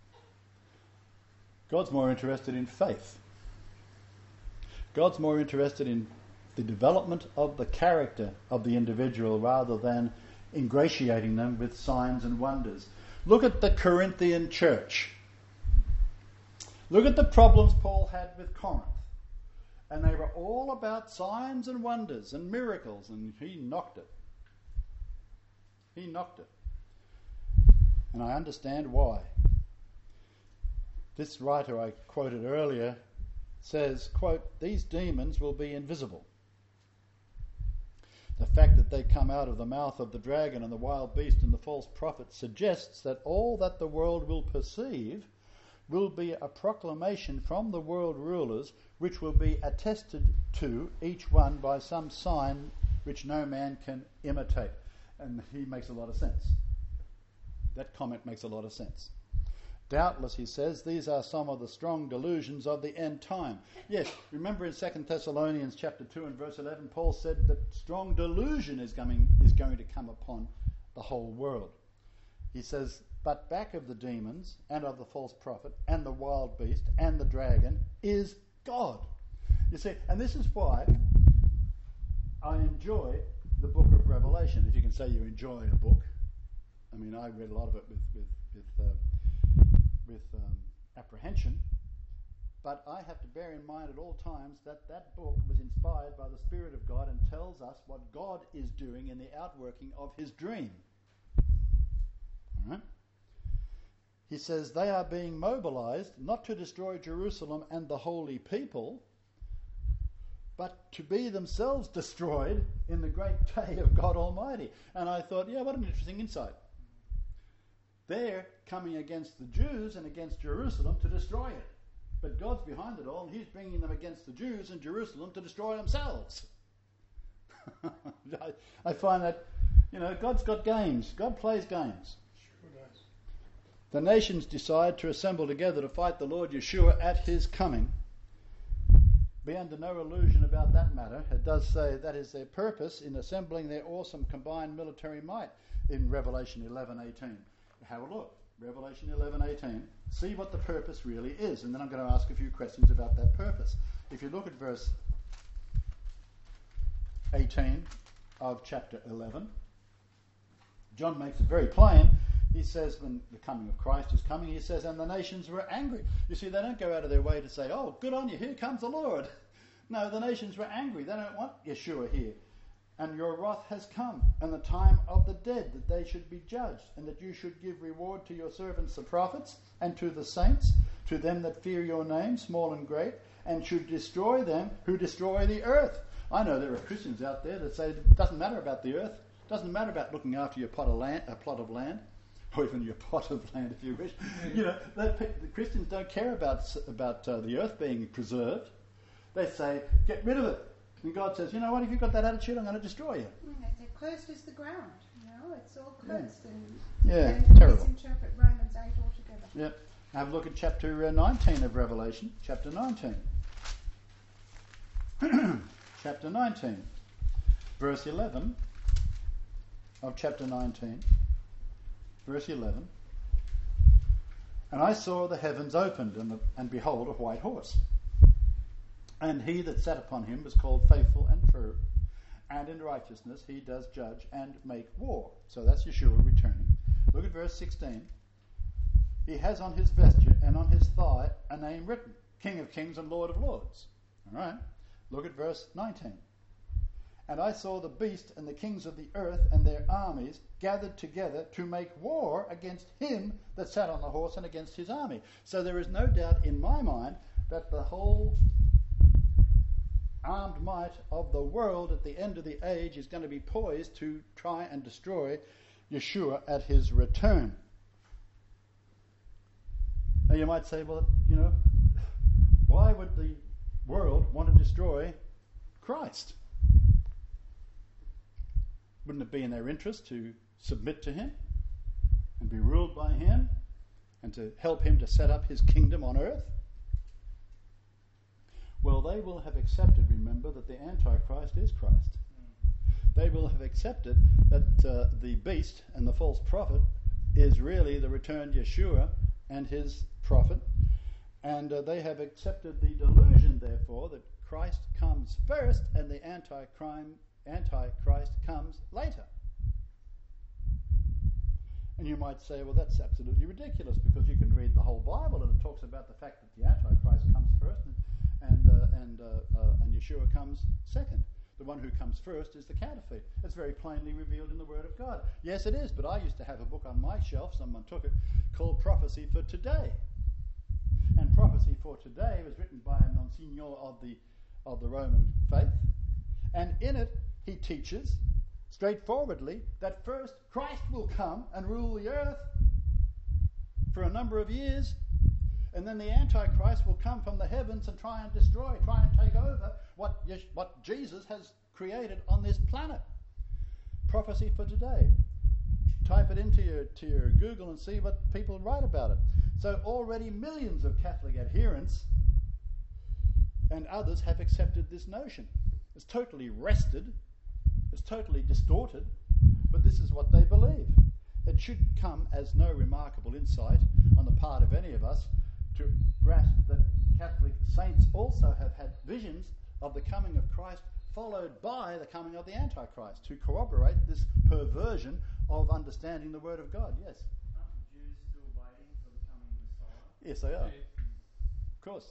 God's more interested in faith. God's more interested in the development of the character of the individual rather than ingratiating them with signs and wonders. Look at the Corinthian church. Look at the problems Paul had with Corinth. And they were all about signs and wonders and miracles, and he knocked it. He knocked it. And I understand why. This writer I quoted earlier says, quote, "These demons will be invisible. The fact that they come out of the mouth of the dragon and the wild beast and the false prophet suggests that all that the world will perceive will be a proclamation from the world rulers, which will be attested to each one by some sign which no man can imitate." And he makes a lot of sense. That comment makes a lot of sense. Doubtless, he says, these are some of the strong delusions of the end time. Yes, remember in Second Thessalonians chapter two and verse eleven, Paul said that strong delusion is coming is going to come upon the whole world. He says, but back of the demons and of the false prophet and the wild beast and the dragon is God. You see, and this is why I enjoy the book of Revelation. If you can say you enjoy a book. I mean, I read a lot of it with with with, uh, with um, apprehension, but I have to bear in mind at all times that that book was inspired by the Spirit of God and tells us what God is doing in the outworking of his dream. All right? He says they are being mobilized not to destroy Jerusalem and the holy people, but to be themselves destroyed in the great day of God Almighty. And I thought, yeah, what an interesting insight. They're coming against the Jews and against Jerusalem to destroy it. But God's behind it all, and he's bringing them against the Jews and Jerusalem to destroy themselves. I, I find that, you know, God's got games. God plays games. Sure does. The nations decide to assemble together to fight the Lord Yeshua at his coming. Be under no illusion about that matter. It does say that is their purpose in assembling their awesome combined military might in Revelation eleven eighteen. Have a look. Revelation eleven eighteen. See what the purpose really is. And then I'm going to ask a few questions about that purpose. If you look at verse eighteen of chapter eleven, John makes it very plain. He says when the coming of Christ is coming, he says, and the nations were angry. You see, they don't go out of their way to say, oh, good on you, here comes the Lord. No, the nations were angry. They don't want Yeshua here. And your wrath has come, and the time of the dead, that they should be judged, and that you should give reward to your servants the prophets, and to the saints, to them that fear your name, small and great, and should destroy them who destroy the earth. I know there are Christians out there that say it doesn't matter about the earth, it doesn't matter about looking after your plot of land, a plot of land, or even your pot of land if you wish. You know, the Christians don't care about about uh, the earth being preserved. They say, get rid of it. And God says, you know what, if you've got that attitude, I'm going to destroy you. Mm, they say, cursed is the ground. You know, it's all cursed. And Yeah, and terrible. misinterpret Romans eight altogether. Yep. Have a look at chapter uh, nineteen of Revelation. Chapter nineteen. Chapter nineteen. Verse eleven of chapter nineteen. Verse eleven. And I saw the heavens opened, and, the, and behold, a white horse. And he that sat upon him was called Faithful and True, and in righteousness he does judge and make war. So that's Yeshua returning. Look at verse sixteen. He has on his vesture and on his thigh a name written, King of Kings and Lord of Lords. All right. Look at verse nineteen. And I saw the beast and the kings of the earth and their armies gathered together to make war against him that sat on the horse and against his army. So there is no doubt in my mind that the whole armed might of the world at the end of the age is going to be poised to try and destroy Yeshua at his return. Now you might say, well, you know, why would the world want to destroy Christ? Wouldn't it be in their interest to submit to him and be ruled by him and to help him to set up his kingdom on earth? Well, they will have accepted, remember, that the Antichrist is Christ. They will have accepted that uh, the beast and the false prophet is really the returned Yeshua and his prophet. And uh, they have accepted the delusion, therefore, that Christ comes first and the Antichrist Antichrist comes later. And you might say, well, that's absolutely ridiculous, because you can read the whole Bible and it talks about the fact that the Antichrist comes first and and uh, and, uh, uh, and Yeshua comes second. The one who comes first is the counterfeit. It's very plainly revealed in the Word of God. Yes, it is, but I used to have a book on my shelf, someone took it, called Prophecy for Today. And Prophecy for Today was written by a Monsignor of the of the Roman faith, and in it he teaches straightforwardly that first Christ will come and rule the earth for a number of years, and then the Antichrist will come from the heavens and try and destroy, try and take over what, what Jesus has created on this planet. Prophecy for Today. Type it into your, to your Google and see what people write about it. So already millions of Catholic adherents and others have accepted this notion. It's totally wrested. It's totally distorted, but this is what they believe. It should come as no remarkable insight on the part of any of us to grasp that Catholic saints also have had visions of the coming of Christ, followed by the coming of the Antichrist, to corroborate this perversion of understanding the Word of God. Yes? Aren't the Jews still waiting for the coming Messiah? Yes, they are. Of course.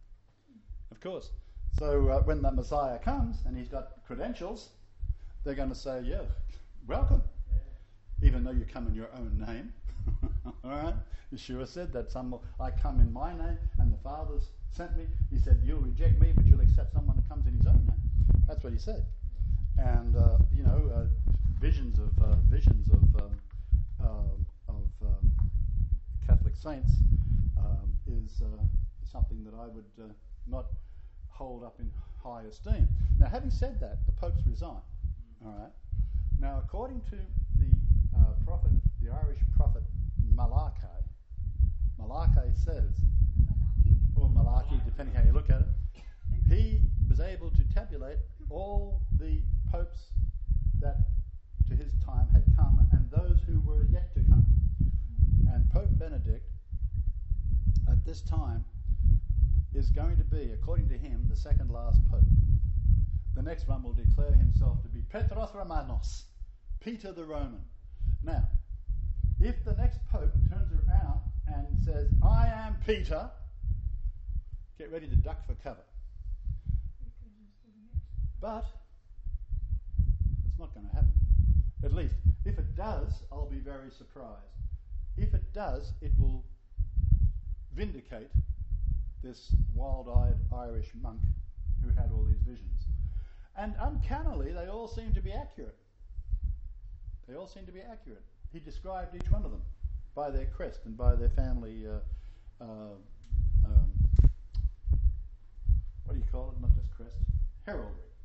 Of course. So uh, when the Messiah comes and he's got credentials, they're going to say, yeah, welcome. Yeah. Even though you come in your own name. All right? Yeshua said that some will, I come in my name and the Father's sent me. He said, you'll reject me, but you'll accept someone who comes in his own name. That's what he said. And, uh, you know, uh, visions of uh, visions of, um, uh, of um, Catholic saints um, is uh, something that I would uh, not hold up in high esteem. Now, having said that, the Pope's resigned. All right. Now, according to the uh, prophet, the Irish prophet Malachi, Malachi says, or Malachi, depending how you look at it, he was able to tabulate all the popes that to his time had come and those who were yet to come. And Pope Benedict, at this time, is going to be, according to him, the second last pope. The next one will declare himself to be Petros Romanos, Peter the Roman. Now, if the next pope turns around and says, I am Peter, get ready to duck for cover. But it's not going to happen. At least, if it does, I'll be very surprised. If it does, it will vindicate this wild-eyed Irish monk who had all these visions. And uncannily, they all seem to be accurate. They all seem to be accurate. He described each one of them by their crest and by their family, uh, uh, um, what do you call it? Not just crest, heraldry.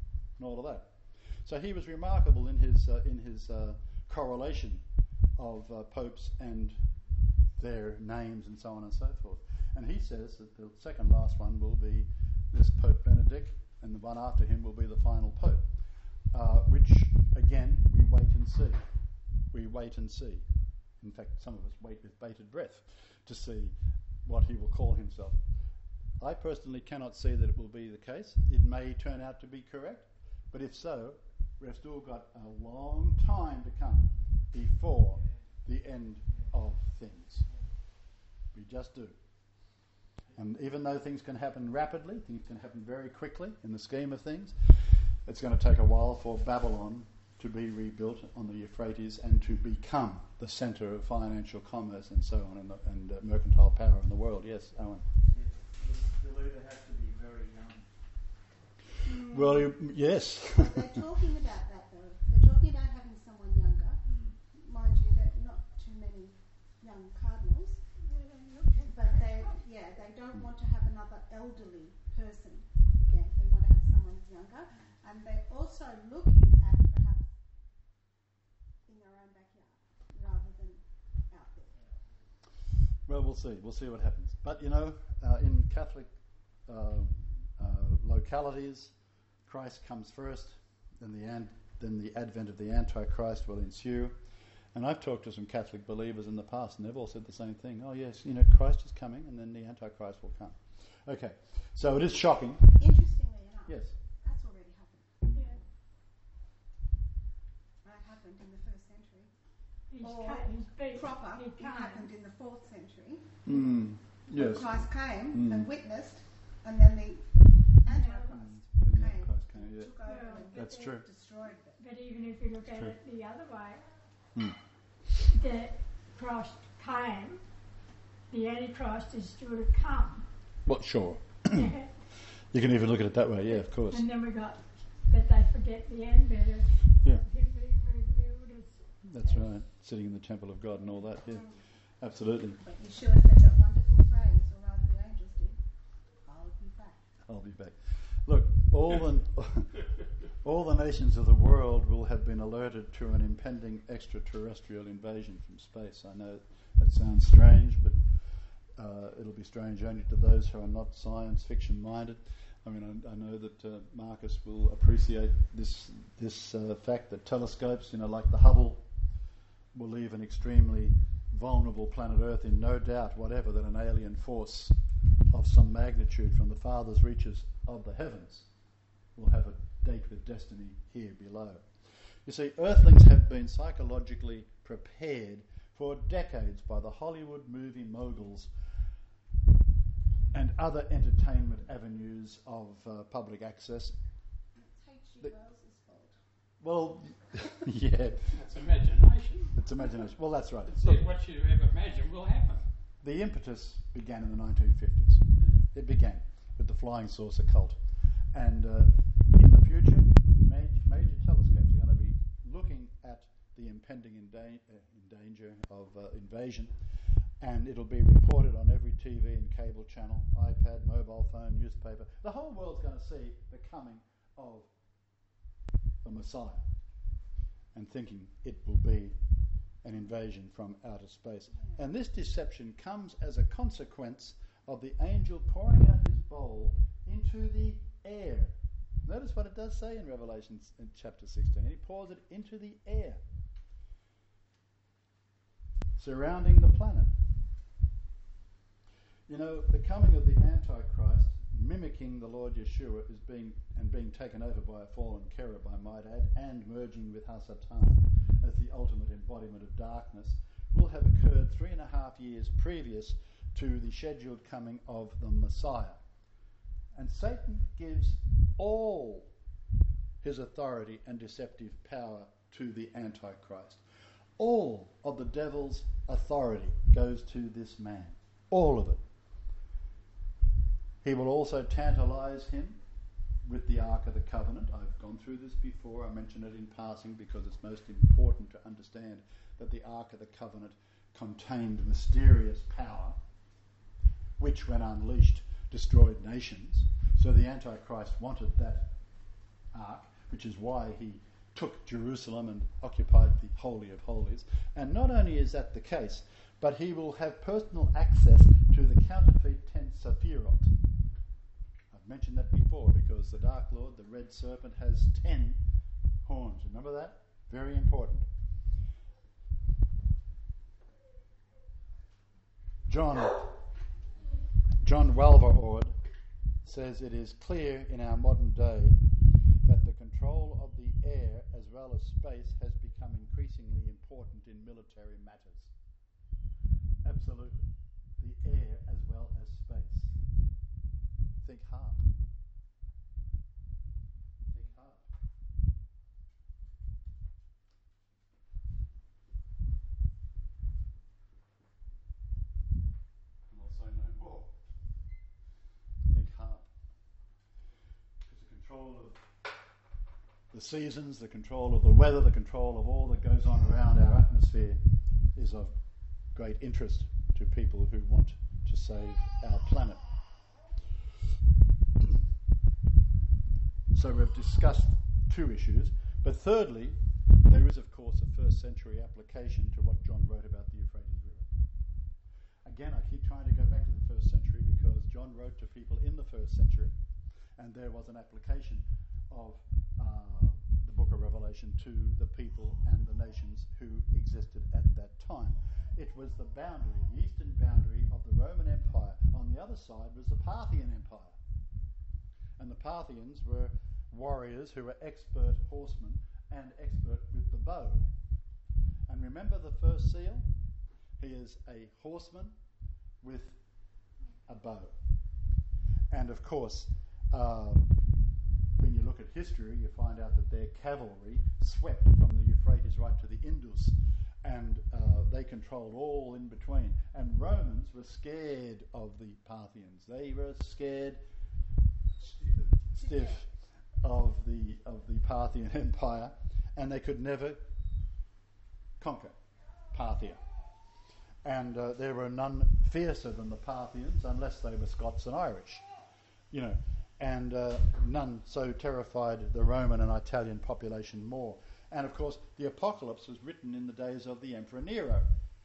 and all of that. So he was remarkable in his uh, in his uh, correlation of uh, popes and their names and so on and so forth. And he says that the second last one will be this Pope Benedict, and the one after him will be the final pope, uh, which, again, we wait and see. We wait and see. In fact, some of us wait with bated breath to see what he will call himself. I personally cannot see that it will be the case. It may turn out to be correct, but if so, we've still got a long time to come before the end of things. We just do. And even though things can happen rapidly, things can happen very quickly in the scheme of things, it's going to take a while for Babylon to be rebuilt on the Euphrates and to become the centre of financial commerce and so on, and, the, and uh, mercantile power in the world. Yes, Owen? The leader has to be very young. Mm. Well, you, yes. They're talking about that though. They're talking about having someone younger. Mind you, that not too many young cardinals, but they, yeah, they don't want to have another elderly person. Again, they want to have someone younger, and they're also looking at perhaps in their own backyard rather than out there. Well, we'll see. We'll see what happens. But, you know, uh, in Catholic uh, uh, localities, Christ comes first, then the, an- then the advent of the Antichrist will ensue. And I've talked to some Catholic believers in the past, and they've all said the same thing. Oh, yes, you know, Christ is coming, and then the Antichrist will come. Okay, so it is shocking. Interestingly enough, Yes. that's already happened. Yeah. That happened in the first century. He's Or cut his beak. Proper, He it can't. happened in the fourth century. Mm, yes. Christ came Mm. and witnessed, and then the Antichrist Then the came, Antichrist came, yeah. took over Well, and That's true. destroyed it. But even if you look at True. it the other way, Mm. the Christ came, the Antichrist is still to come. Well, sure. Yeah. You can even look at it that way, yeah, of course. And then we got, but they forget the end bit of Yeah. him being revealed as. That's right. Sitting in the temple of God and all that, yeah. Absolutely. But Yeshua said that wonderful phrase, or rather the angels did, I'll be back. I'll be back. Look, all the all the nations of the world will have been alerted to an impending extraterrestrial invasion from space. I know that sounds strange, but uh, it'll be strange only to those who are not science fiction minded. I mean, I, I know that uh, Marcus will appreciate this this uh, fact that telescopes, you know, like the Hubble, will leave an extremely vulnerable planet Earth in no doubt whatever that an alien force of some magnitude from the farthest reaches of the heavens will have a date with destiny here below. You see, Earthlings have been psychologically prepared for decades by the Hollywood movie moguls and other entertainment avenues of uh, public access. It's H G The- Wells' fault. Well, yeah, That's imagination. it's imagination. Well, that's right. It's Look, what you ever imagine will happen. the impetus began in the nineteen fifties. It began with the flying saucer cult. And uh, in the future, major, major telescopes are going to be looking at the impending inda- uh, in danger of uh, invasion, and it'll be reported on every T V and cable channel, iPad, mobile phone, newspaper. The whole world's going to see the coming of the Messiah and thinking it will be an invasion from outer space. And this deception comes as a consequence of the angel pouring out his bowl into the air. Notice what it does say in Revelation in chapter sixteen. He pours it into the air, surrounding the planet. You know, the coming of the Antichrist, mimicking the Lord Yeshua, is being and being taken over by a fallen cherub, I might add, and merging with Hasatan as the ultimate embodiment of darkness, will have occurred three and a half years previous to the scheduled coming of the Messiah. And Satan gives all his authority and deceptive power to the Antichrist. All of the devil's authority goes to this man. All of it. He will also tantalize him with the Ark of the Covenant. I've gone through this before. I mention it in passing because it's most important to understand that the Ark of the Covenant contained mysterious power, which, when unleashed, destroyed nations. So the Antichrist wanted that ark, which is why he took Jerusalem and occupied the Holy of Holies. And not only is that the case, but he will have personal access to the counterfeit ten Sephirot. I've mentioned that before because the Dark Lord, the red serpent, has ten horns. Remember that? Very important. John, John Walverord says it is clear in our modern day that the control of the air as well as space has become increasingly important in military matters. Absolutely. The air as well as space. Think hard. Think hard. And I'll say no more. Think hard. Because the control of the seasons, the control of the weather, the control of all that goes on around our atmosphere is of great interest to people who want to save our planet. So we've discussed two issues, but thirdly, there is of course a first century application to what John wrote about the Euphrates River. Again, I keep trying to go back to the first century because John wrote to people in the first century, and there was an application of uh, the book of Revelation to the people and the nations who existed at that time. It was the boundary, the eastern boundary of the Roman Empire. On the other side was the Parthian Empire. And the Parthians were warriors who were expert horsemen and expert with the bow. And remember the first seal? He is a horseman with a bow. And of course, uh, when you look at history, you find out that their cavalry swept from the Euphrates right to the Indus, and uh, they controlled all in between. And Romans were scared of the Parthians. They were scared stiff of the of the Parthian Empire, and they could never conquer Parthia. And uh, there were none fiercer than the Parthians unless they were Scots and Irish, you know, and uh, none so terrified the Roman and Italian population more. And of course, the Apocalypse was written in the days of the Emperor Nero.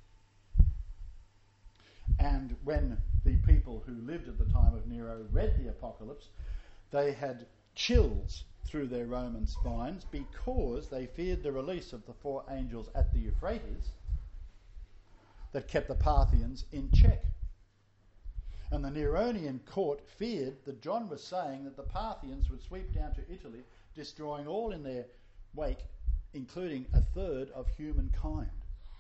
And when the people who lived at the time of Nero read the Apocalypse, they had chills through their Roman spines because they feared the release of the four angels at the Euphrates that kept the Parthians in check. And the Neronian court feared that John was saying that the Parthians would sweep down to Italy, destroying all in their wake, including a third of humankind.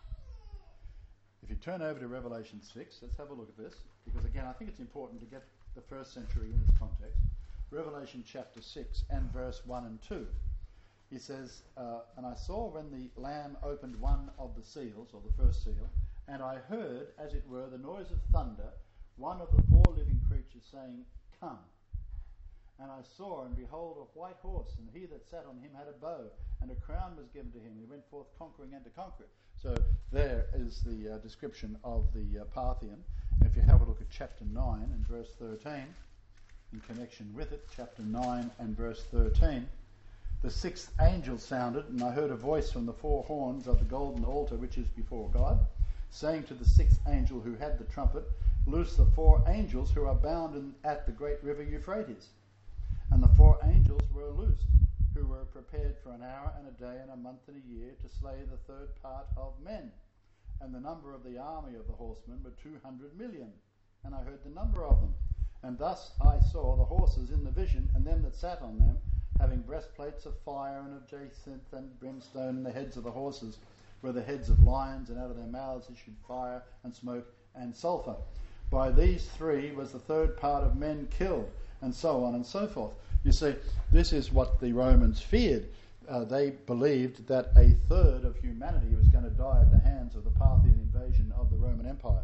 If you turn over to Revelation six, let's have a look at this, because again I think it's important to get the first century in its context. Revelation chapter six and verse one and two. He says, uh, and I saw when the Lamb opened one of the seals, or the first seal, and I heard, as it were, the noise of thunder, one of the four living creatures saying, Come. And I saw, and behold, a white horse, and he that sat on him had a bow, and a crown was given to him. He went forth conquering and to conquer. So there is the uh, description of the uh, Parthian. And if you have a look at chapter nine and verse thirteen, in connection with it, chapter nine and verse thirteen, the sixth angel sounded, and I heard a voice from the four horns of the golden altar which is before God, saying to the sixth angel who had the trumpet, Loose the four angels who are bound in, at the great river Euphrates. And the four angels were loosed, who were prepared for an hour and a day and a month and a year to slay the third part of men. And the number of the army of the horsemen were two hundred million. And I heard the number of them. And thus I saw the horses in the vision, and them that sat on them, having breastplates of fire and of jacinth and brimstone, and the heads of the horses were the heads of lions, and out of their mouths issued fire and smoke and sulphur. By these three was the third part of men killed, and so on and so forth. You see, this is what the Romans feared. Uh, they believed that a third of humanity was going to die at the hands of the Parthian invasion of the Roman Empire.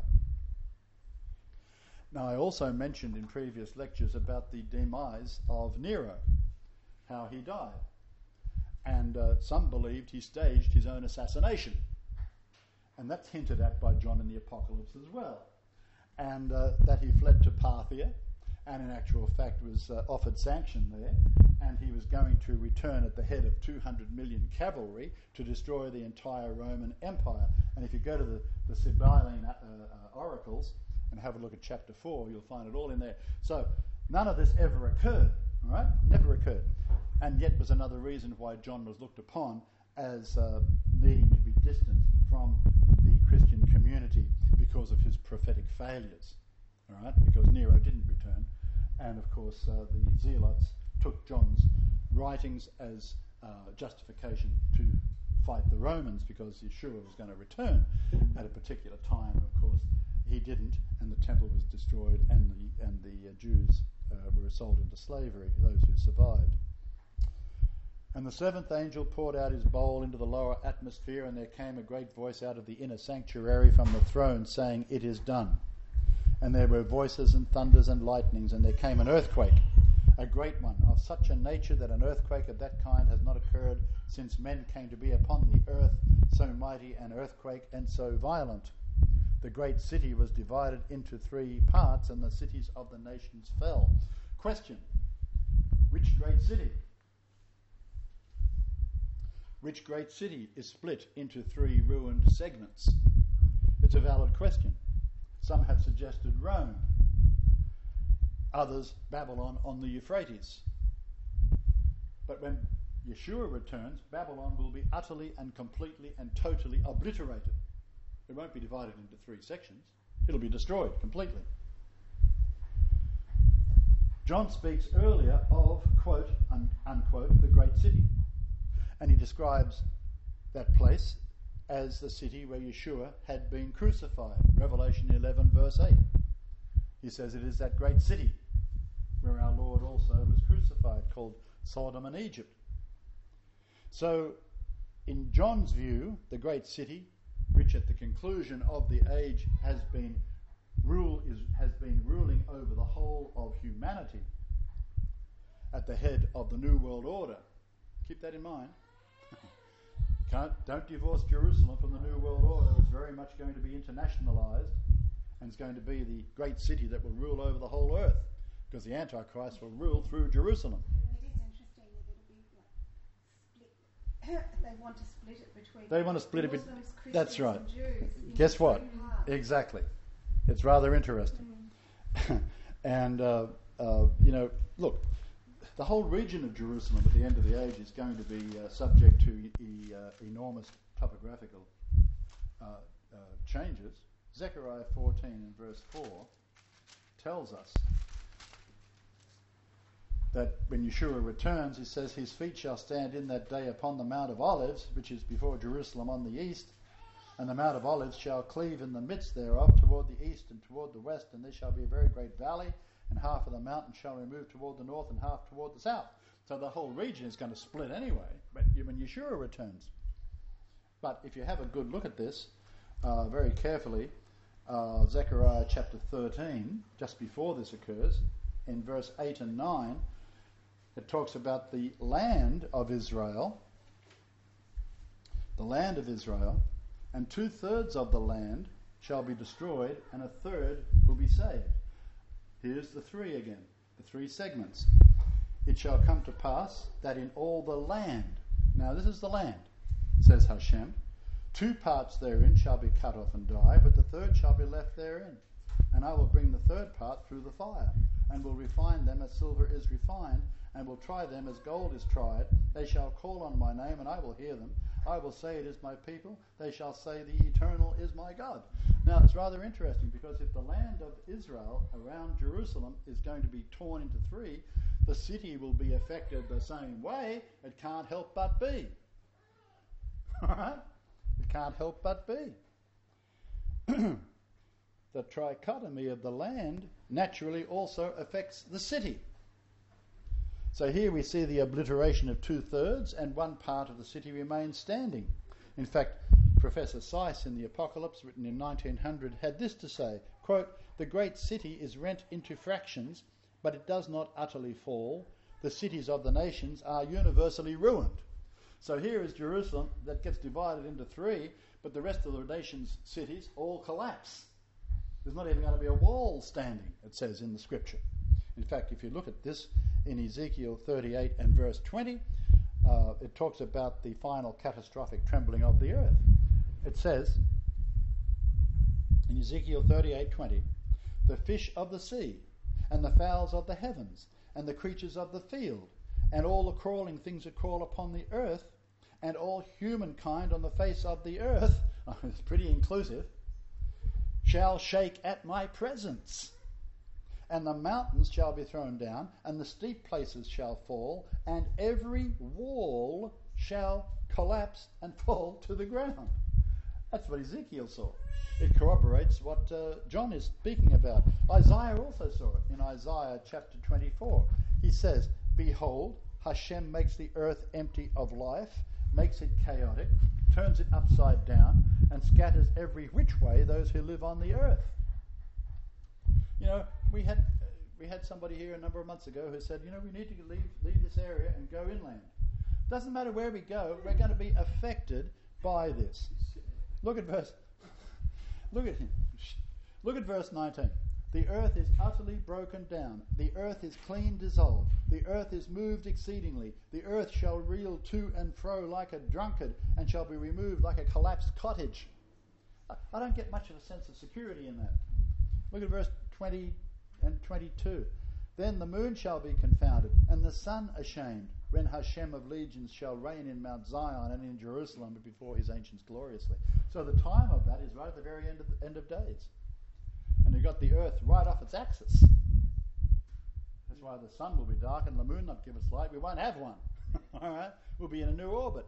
Now, I also mentioned in previous lectures about the demise of Nero, how he died. And uh, some believed he staged his own assassination. And that's hinted at by John in the Apocalypse as well. And uh, that he fled to Parthia, and in actual fact was uh, offered sanction there, and he was going to return at the head of two hundred million cavalry to destroy the entire Roman Empire. And if you go to the, the Sibylline uh, uh, oracles and have a look at chapter four, you'll find it all in there. So none of this ever occurred, all right? Never occurred. And yet was another reason why John was looked upon as uh, needing to be distanced from the Christian community because of his prophetic failures, all right? Because Nero didn't return, and of course uh, the Zealots took John's writings as uh, justification to fight the Romans because Yeshua was going to return at a particular time. Of course, he didn't, and the temple was destroyed, and the and the uh, Jews uh, were sold into slavery, those who survived. And the seventh angel poured out his bowl into the lower atmosphere, and there came a great voice out of the inner sanctuary from the throne, saying, "It is done." And there were voices and thunders and lightnings, and there came an earthquake, a great one, of such a nature that an earthquake of that kind has not occurred since men came to be upon the earth, so mighty an earthquake and so violent. The great city was divided into three parts, and the cities of the nations fell. Question: which great city? Which great city is split into three ruined segments? It's a valid question. Some have suggested Rome. Others, Babylon on the Euphrates. But when Yeshua returns, Babylon will be utterly and completely and totally obliterated. It won't be divided into three sections. It'll be destroyed completely. John speaks earlier of, quote, un- unquote, the great city. And he describes that place as the city where Yeshua had been crucified. Revelation eleven, verse eight. He says it is that great city where our Lord also was crucified, called Sodom and Egypt. So, in John's view, the great city, which at the conclusion of the age has been rule is has been ruling over the whole of humanity, at the head of the New World Order. Keep that in mind. Can't, don't divorce Jerusalem from the New World Order. It's very much going to be internationalized, and it's going to be the great city that will rule over the whole earth, because the Antichrist will rule through Jerusalem. It is interesting that it'll be like split. They want to split it between. They want to split Muslims, it between. Christians, That's right. and Jews in Guess what? three parts. Exactly. It's rather interesting. Mm. and, uh, uh, you know, look, the whole region of Jerusalem at the end of the age is going to be uh, subject to e- uh, enormous topographical uh, uh, changes. Zechariah fourteen and verse four tells us that when Yeshua returns, he says, his feet shall stand in that day upon the Mount of Olives, which is before Jerusalem on the east, and the Mount of Olives shall cleave in the midst thereof toward the east and toward the west, and there shall be a very great valley, and half of the mountain shall remove toward the north and half toward the south. So the whole region is going to split anyway, but when Yeshua returns. But if you have a good look at this uh, very carefully, uh, Zechariah chapter thirteen, just before this occurs, in verse eight and nine, it talks about the land of Israel, the land of Israel, and two-thirds of the land shall be destroyed, and a third will be saved. Here's the three again, the three segments. It shall come to pass that in all the land, now this is the land, says Hashem, two parts therein shall be cut off and die, but the third shall be left therein. And I will bring the third part through the fire, and will refine them as silver is refined, and will try them as gold is tried. They shall call on my name, and I will hear them. I will say, it is my people. They shall say, the Eternal is my God. Now, it's rather interesting, because if the land of Israel around Jerusalem is going to be torn into three, the city will be affected the same way. It can't help but be. All right? It can't help but be. The trichotomy of the land naturally also affects the city. So here we see the obliteration of two-thirds, and one part of the city remains standing. In fact, Professor Seiss in the Apocalypse, written in nineteen hundred, had this to say, quote, the great city is rent into fractions, but it does not utterly fall. The cities of the nations are universally ruined. So here is Jerusalem that gets divided into three, but the rest of the nation's cities all collapse. There's not even going to be a wall standing, it says in the scripture. In fact, if you look at this in Ezekiel thirty-eight and verse twenty, uh, it talks about the final catastrophic trembling of the earth. It says in Ezekiel thirty-eight twenty, the fish of the sea, and the fowls of the heavens, and the creatures of the field, and all the crawling things that crawl upon the earth, and all humankind on the face of the earth, it's pretty inclusive, shall shake at my presence. And the mountains shall be thrown down, and the steep places shall fall, and every wall shall collapse and fall to the ground. That's what Ezekiel saw. It corroborates what uh, John is speaking about. Isaiah also saw it in Isaiah chapter twenty-four. He says, behold, Hashem makes the earth empty of life, makes it chaotic, turns it upside down, and scatters every which way those who live on the earth. You know, we had uh, we had somebody here a number of months ago who said, you know, we need to leave leave this area and go inland. Doesn't matter where we go, we're going to be affected by this. Look at verse. Look at him. Look at verse nineteen. The earth is utterly broken down. The earth is clean dissolved. The earth is moved exceedingly. The earth shall reel to and fro like a drunkard, and shall be removed like a collapsed cottage. I, I don't get much of a sense of security in that. Look at verse twenty and twenty-two. Then the moon shall be confounded, and the sun ashamed, when Hashem of legions shall reign in Mount Zion and in Jerusalem before his ancients gloriously. So the time of that is right at the very end of the end of days. And you've got the earth right off its axis. That's why the sun will be dark and the moon not give us light. We won't have one. All right? We'll be in a new orbit.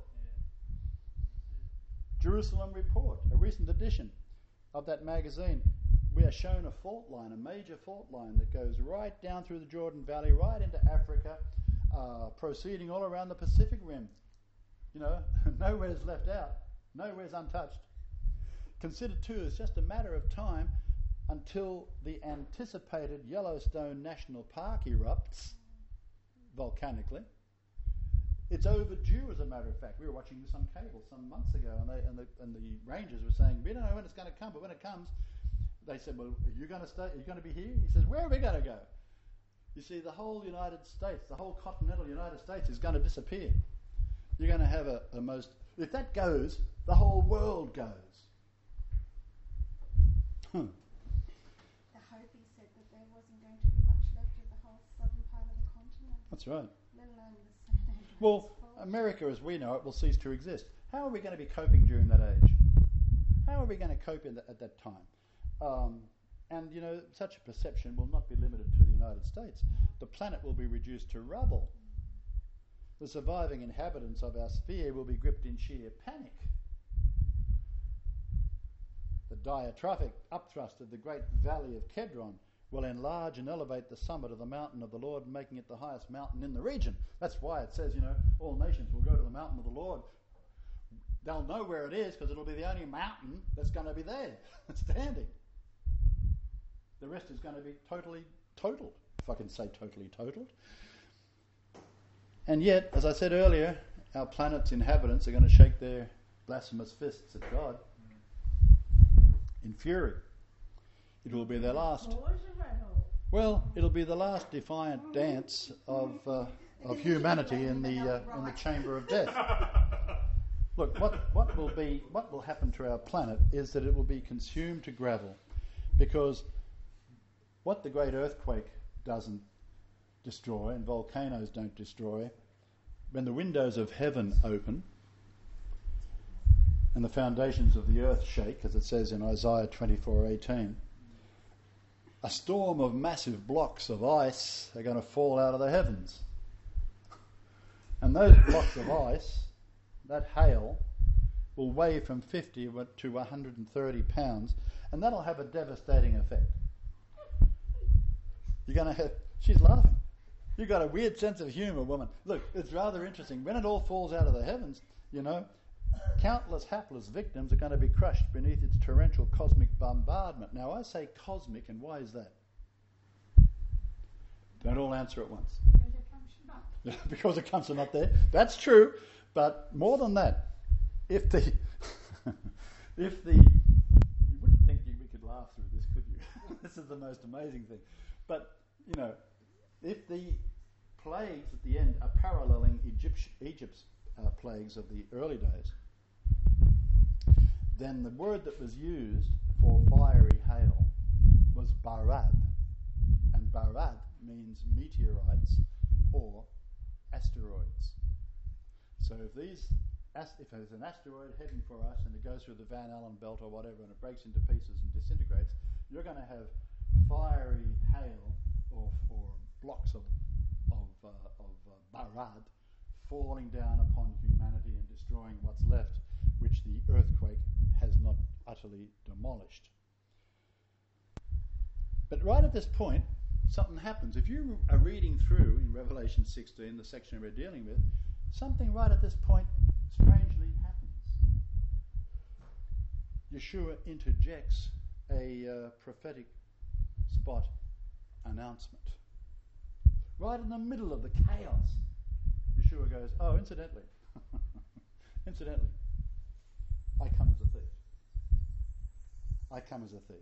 Jerusalem Report, a recent edition of that magazine. We are shown a fault line, a major fault line that goes right down through the Jordan Valley, right into Africa, uh, proceeding all around the Pacific Rim. You know, nowhere's left out. Nowhere's untouched. Consider, too, it's just a matter of time until the anticipated Yellowstone National Park erupts volcanically. It's overdue, as a matter of fact. We were watching this on cable some months ago, and, they, and, the, and the rangers were saying, we don't know when it's going to come, but when it comes, they said, well, are you going to stay? Are you going to be here? He says, where are we going to go? You see, the whole United States, the whole continental United States is going to disappear. You're going to have a, a most... If that goes, the whole world goes. Hmm. The Hopi said that there wasn't going to be much left of the whole southern part of the continent. That's right. Let alone the San Andreas Well, Fault. America as we know it will cease to exist. How are we going to be coping during that age? How are we going to cope in the, at that time? Um, and, you know, such a perception will not be limited to the United States. The planet will be reduced to rubble. The surviving inhabitants of our sphere will be gripped in sheer panic. The diatrophic upthrust of the great valley of Kedron will enlarge and elevate the summit of the mountain of the Lord, making it the highest mountain in the region. That's why it says, you know, all nations will go to the mountain of the Lord. They'll know where it is because it'll be the only mountain that's going to be there, standing. The rest is going to be totally totaled, if I can say totally totaled. And yet, as I said earlier, our planet's inhabitants are going to shake their blasphemous fists at God in fury. It will be their last. Well, it'll be the last defiant dance of uh, of humanity in the uh, in the chamber of death. Look, what what will be what will happen to our planet is that it will be consumed to gravel, because what the great earthquake doesn't destroy and volcanoes don't destroy, when the windows of heaven open and the foundations of the earth shake, as it says in Isaiah twenty-four eighteen, a storm of massive blocks of ice are going to fall out of the heavens. And those blocks of ice, that hail, will weigh from fifty to one hundred thirty pounds, and that'll have a devastating effect. You're going to have... She's laughing. You've got a weird sense of humour, woman. Look, it's rather interesting. When it all falls out of the heavens, you know, countless hapless victims are going to be crushed beneath its torrential cosmic bombardment. Now, I say cosmic, and why is that? Don't all answer at once. Because it comes from up. Because it comes from up there. That's true. But more than that, if the... if the... You wouldn't think we could laugh through this, could you? This is the most amazing thing. But, you know, if the plagues at the end are paralleling Egypt, Egypt's uh, plagues of the early days, then the word that was used for fiery hail was barad. And barad means meteorites or asteroids. So if these, if there's an asteroid heading for us and it goes through the Van Allen belt or whatever and it breaks into pieces and disintegrates, you're going to have fiery hail or, or blocks of of, uh, of uh, barad falling down upon humanity and destroying what's left, which the earthquake has not utterly demolished. But right at this point, something happens. If you are reading through in Revelation sixteen, the section we're dealing with, something right at this point strangely happens. Yeshua interjects a uh, prophetic spot announcement. Right in the middle of the chaos, Yeshua goes, oh, incidentally, incidentally, I come as a thief. I come as a thief.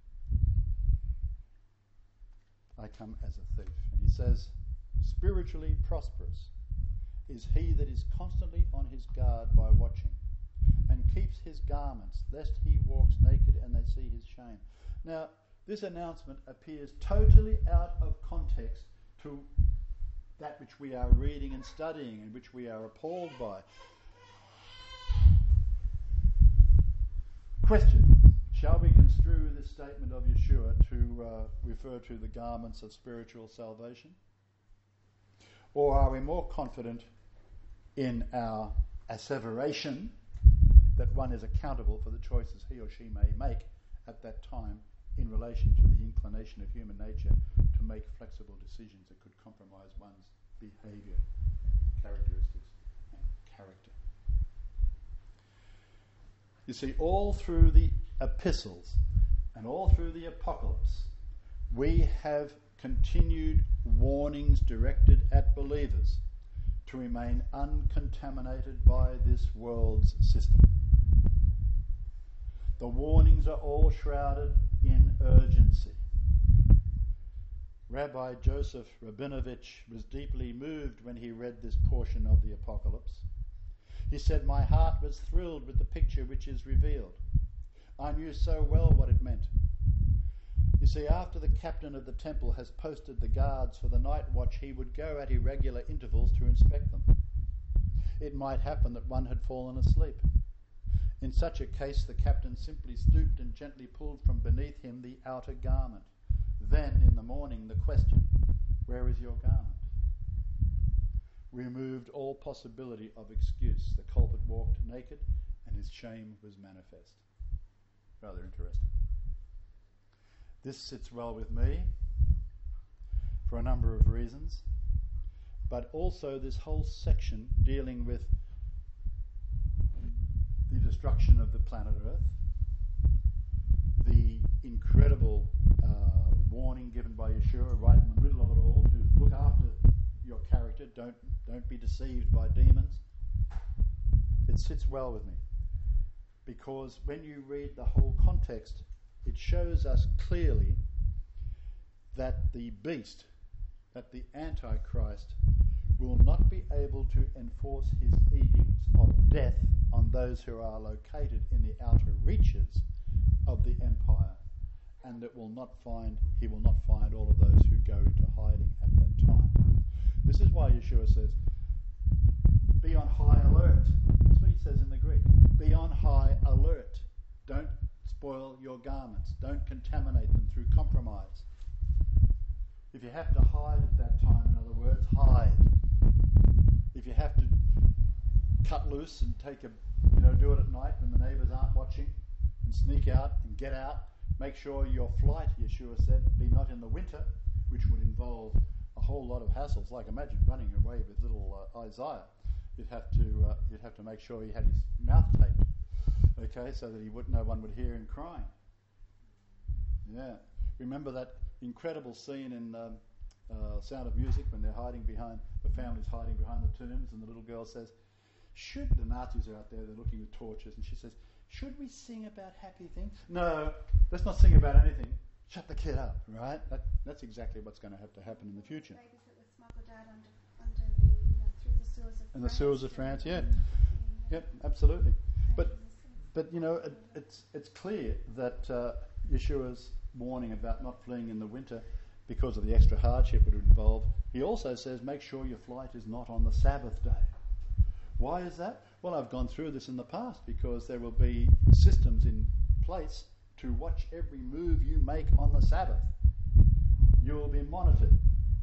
I come as a thief. And he says, spiritually prosperous is he that is constantly on his guard by watching, and keeps his garments, lest he walks naked and they see his shame. Now, this announcement appears totally out of context to that which we are reading and studying and which we are appalled by. Question. Shall we construe this statement of Yeshua to uh, refer to the garments of spiritual salvation? Or are we more confident in our asseveration that one is accountable for the choices he or she may make at that time in relation to the inclination of human nature to make flexible decisions that could compromise one's behaviour, characteristics, and character? You see, all through the epistles and all through the apocalypse, we have continued warnings directed at believers to remain uncontaminated by this world's system. The warnings are all shrouded in urgency. Rabbi Joseph Rabinovich was deeply moved when he read this portion of the Apocalypse. He said, "My heart was thrilled with the picture which is revealed. I knew so well what it meant. You see, after the captain of the temple has posted the guards for the night watch, he would go at irregular intervals to inspect them. It might happen that one had fallen asleep. In such a case, the captain simply stooped and gently pulled from beneath him the outer garment. Then, in the morning, the question, 'Where is your garment?' removed all possibility of excuse. The culprit walked naked and his shame was manifest." Rather interesting. This sits well with me for a number of reasons, but also this whole section dealing with the destruction of the planet Earth, the incredible uh, warning given by Yeshua right in the middle of it all to look after your character, don't don't be deceived by demons. It sits well with me, because when you read the whole context, it shows us clearly that the beast, that the Antichrist, will not be able to enforce his edicts of death on those who are located in the outer reaches of the empire, and that will not find he will not find all of those who go into hiding at that time. This is why Yeshua says, be on high alert. That's what he says in the Greek. Be on high alert. Don't spoil your garments. Don't contaminate them through compromise. If you have to hide at that time, in other words, hide. If you have to cut loose and take a, you know, do it at night when the neighbours aren't watching, and sneak out and get out, make sure your flight, Yeshua said, be not in the winter, which would involve a whole lot of hassles. Like imagine running away with little uh, Isaiah. You'd have to uh, you'd have to make sure he had his mouth taped, okay, so that he would no one would hear him crying. Yeah, remember that incredible scene in um, uh, Sound of Music when they're hiding behind the family's hiding behind the tombs, and the little girl says, "Should the Nazis are out there? They're looking with torches," and she says, "Should we sing about happy things?" No, let's not sing about anything. shut the kid up, right? That, that's exactly what's going to have to happen in the future. Babies that were smuggled out under, under the, you know, through the sewers of In the France. sewers of France, yeah. Mm, yeah. Yep, absolutely. But but you know, it, it's it's clear that uh, Yeshua's warning about not fleeing in the winter because of the extra hardship it would involve. He also says, make sure your flight is not on the Sabbath day. Why is that? Well, I've gone through this in the past because there will be systems in place to watch every move you make on the Sabbath. You will be monitored.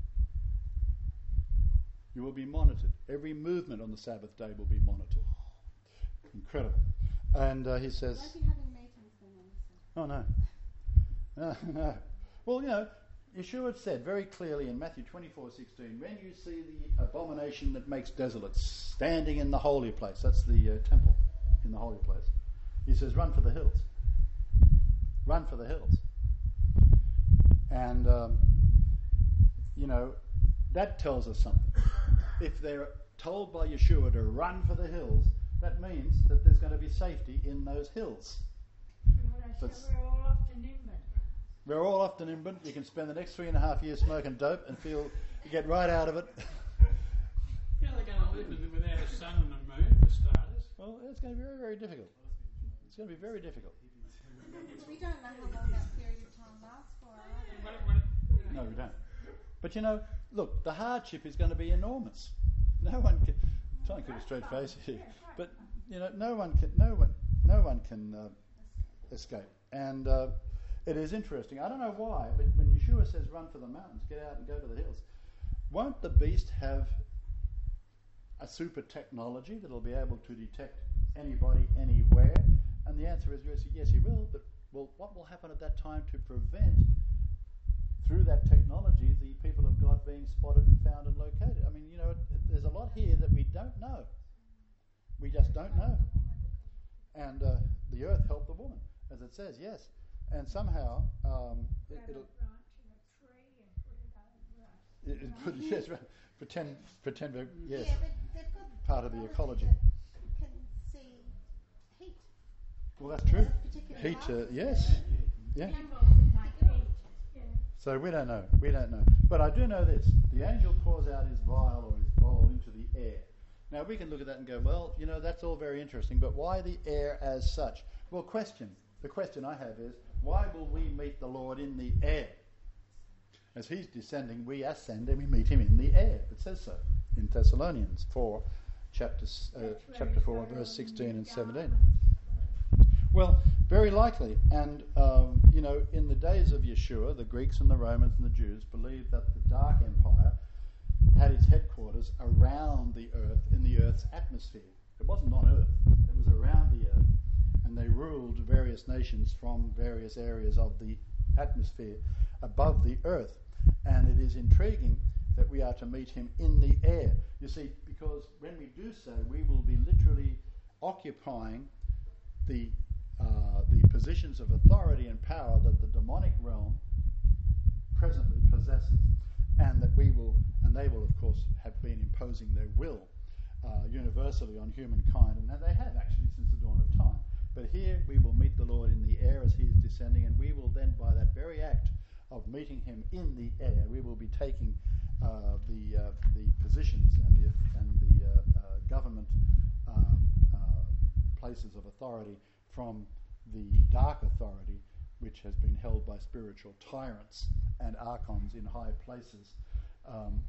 You will be monitored. Every movement on the Sabbath day will be monitored. Incredible. And uh, he says... Won't be having meetings then, also. Oh, no. No, no. Well, you know, Yeshua said very clearly in Matthew twenty-four sixteen, when you see the abomination that makes desolate standing in the holy place, that's the uh, temple in the holy place, he says, run for the hills. Run for the hills. And, um, you know, that tells us something. If they're told by Yeshua to run for the hills, that means that there's going to be safety in those hills. Well, so we're all off to Nimbin. We're all off to Nimbin. You can spend the next three and a half years smoking dope and feel you get right out of it. Yeah, they're going to live in, without a sun and a moon for starters. Well, it's going to be very, very difficult. It's going to be very difficult. We don't know how long that period of time lasts for, either. What, what, No, we don't. But you know, look, the hardship is going to be enormous. No one can. Try and keep a straight face here, but you know, no one can. No one. No one can uh, escape. And uh, it is interesting. I don't know why, but when Yeshua says, "Run for the mountains, get out and go to the hills," won't the beast have a super technology that will be able to detect anybody anywhere? And the answer is yes, yes, he will. But well, what will happen at that time to prevent, through that technology, the people of God being spotted and found and located? I mean, you know, it, it, there's a lot here that we don't know. We just don't know. And uh, the earth helped the woman, as it says, yes. And somehow um, it, Grab a it'll. branch of a tree and put it on the It, it, put, yes, right. pretend, pretend, we're- yes, Yeah, but they've got part of the technology ecology. that can see heat. Well, that's true. Particular Heat, uh, classes. yes, yeah. Animals that make heat. Yeah. So we don't know. We don't know. But I do know this. The angel pours out his vial or his bowl into the air. Now we can look at that and go, well, you know, that's all very interesting, but why the air as such? Well, question. The question I have is, why will we meet the Lord in the air? As he's descending, we ascend and we meet him in the air. It says so in Thessalonians four, chapter, uh, chapter four, verse sixteen and seventeen. Well, very likely. And, um, you know, in the days of Yeshua, the Greeks and the Romans and the Jews believed that the Dark Empire had its headquarters around the earth, in the earth's atmosphere. It wasn't on earth. It was around the earth. And they ruled various nations from various areas of the atmosphere above the earth. And it is intriguing that we are to meet him in the air. You see, because when we do so, we will be literally occupying the uh, the positions of authority and power that the demonic realm presently possesses, and that we will, and they will, of course, have been imposing their will uh, universally on humankind, and they have actually since the dawn of time. But here we will meet the Lord in the air as he is descending, and we will then, by that very act of meeting him in the air, we will be taking uh, the uh, the positions and the and the uh, uh, government um, uh, places of authority from the dark authority, which has been held by spiritual tyrants and archons in high places, um,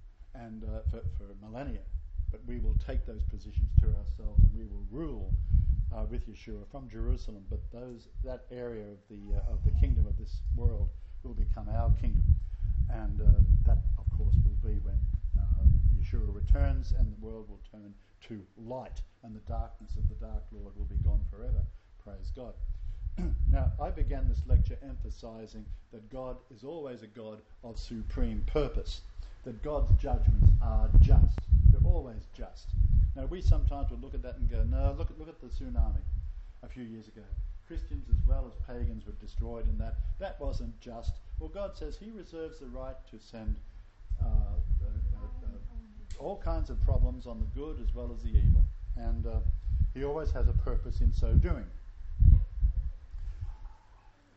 and uh, for, for millennia. But we will take those positions to ourselves, and we will rule uh, with Yeshua from Jerusalem. But those that area of the uh, of the kingdom of this world will become our kingdom, and uh, that, of course, will be when uh, Yeshua returns, and the world will turn to light, and the darkness of the dark Lord will be gone forever. Praise God. Now, I began this lecture emphasizing that God is always a God of supreme purpose, that God's judgments are just. They're always just. Now, we sometimes will look at that and go, no, look at, look at the tsunami a few years ago. Christians as well as pagans were destroyed in that. That wasn't just. Well, God says he reserves the right to send uh, uh, uh, uh, all kinds of problems on the good as well as the evil. And uh, he always has a purpose in so doing.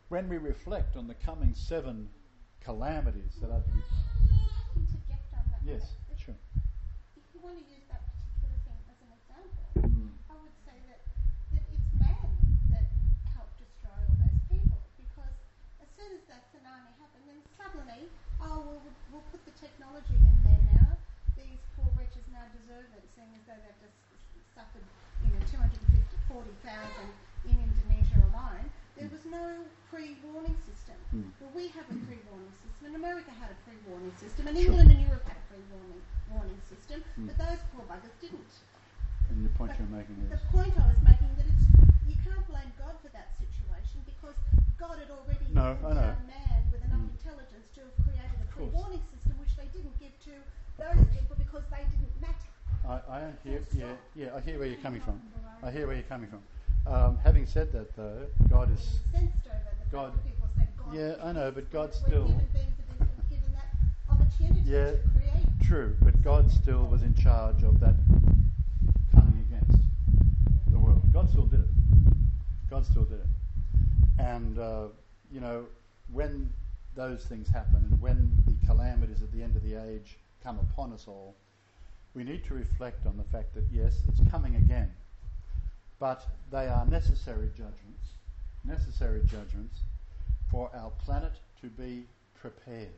when we reflect on the coming seven calamities that are to be... Interject on that. Yes, If- sure. If you want to use that particular thing as an example, Mm. I would say that, that it's man that helped destroy all those people, because as soon as that tsunami happened, then suddenly, oh, we'll, we'll put the technology in there now. These poor wretches now deserve it, seeing as though they've just suffered, you know, two hundred forty thousand in Indonesia alone. There was no pre-warning system. Mm. Well, we have a pre-warning system, and America had a pre-warning system, and Sure. England and Europe had a pre-warning warning system, Mm. but those poor buggers didn't. And the point But you're making The is... point I was making that it's you can't blame God for that situation, because God had already No, I know. endowed man with enough Mm. intelligence to have created a course. pre-warning system, which they didn't give to those people because they didn't matter. I, I hear, Full yeah, stop. yeah, I hear where you're coming from. I hear where you're coming from. Um, having said that, though, God is... Incensed over the fact God- that people say God. Yeah, I know, but God when still... human beings have been given that opportunity Yeah. to create. True, but God still was in charge of that coming against the world. God still did it. God still did it. And, uh, you know, when those things happen and when the calamities at the end of the age come upon us all, we need to reflect on the fact that, yes, it's coming again, but they are necessary judgments, necessary judgments for our planet to be prepared,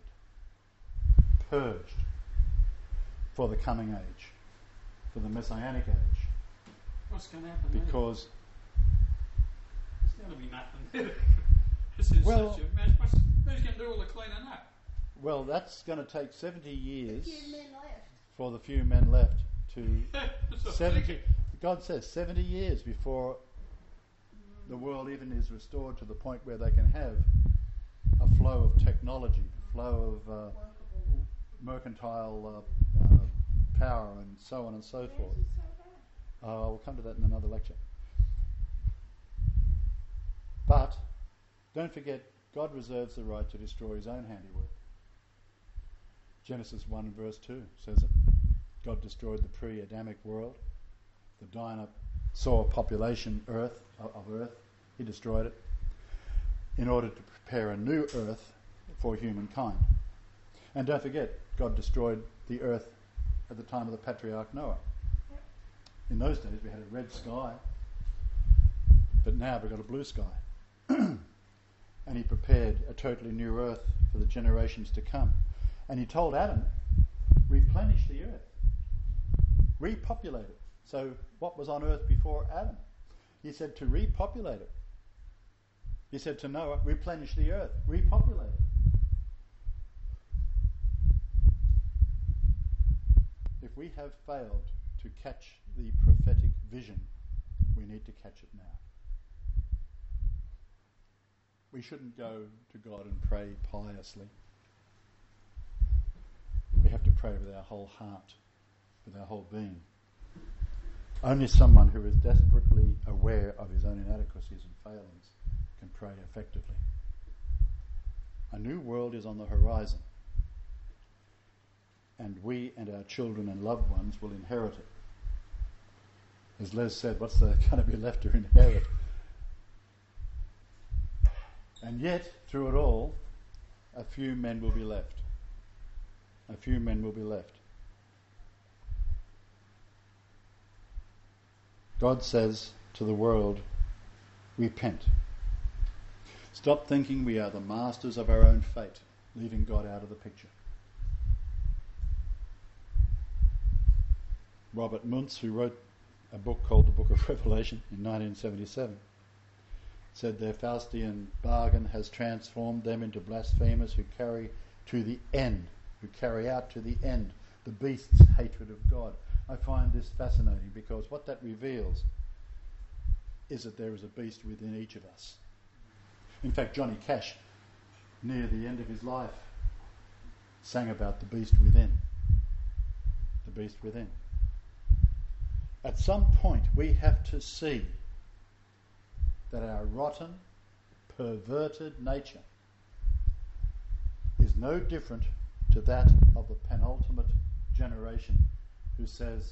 purged, for the coming age, for the Messianic age, What's going to happen there? because It's going to be nothing. This is Well- such a mess. What's, who's going to do all the cleaning up? well, that's going to take seventy years A few men left. for the few men left to So seventy. God says seventy years before the world even is restored to the point where they can have a flow of technology, a flow of uh, Workable. mercantile uh, uh, power, and so on and so forth. Uh, we'll come to that in another lecture. But don't forget, God reserves the right to destroy his own handiwork. Genesis one verse two says it. God destroyed the pre-Adamic world, the dinosaur population earth of earth. He destroyed it in order to prepare a new earth for humankind. And don't forget, God destroyed the earth at the time of the patriarch Noah. In those days we had a red sky, but now we've got a blue sky. And he prepared a totally new earth for the generations to come. And he told Adam, replenish the earth, repopulate it. So what was on earth before Adam? He said to repopulate it. He said to Noah, replenish the earth, repopulate it. If we have failed to catch the prophetic vision, we need to catch it now. We shouldn't go to God and pray piously. We have to pray with our whole heart, with our whole being. Only someone who is desperately aware of his own inadequacies and failings can pray effectively. A new world is on the horizon, and we and our children and loved ones will inherit it. As Les said, what's there going to be left to inherit? And yet, through it all, a few men will be left. A few men will be left. God says to the world, repent. Stop thinking we are the masters of our own fate, leaving God out of the picture. Robert Muntz, who wrote a book called The Book of Revelation in nineteen seventy-seven, said their Faustian bargain has transformed them into blasphemers who carry to the end, who carry out to the end the beast's hatred of God. I find this fascinating because what that reveals is that there is a beast within each of us. In fact, Johnny Cash, near the end of his life, sang about the beast within. The beast within. At some point, we have to see that our rotten, perverted nature is no different to that of the penultimate generation who says,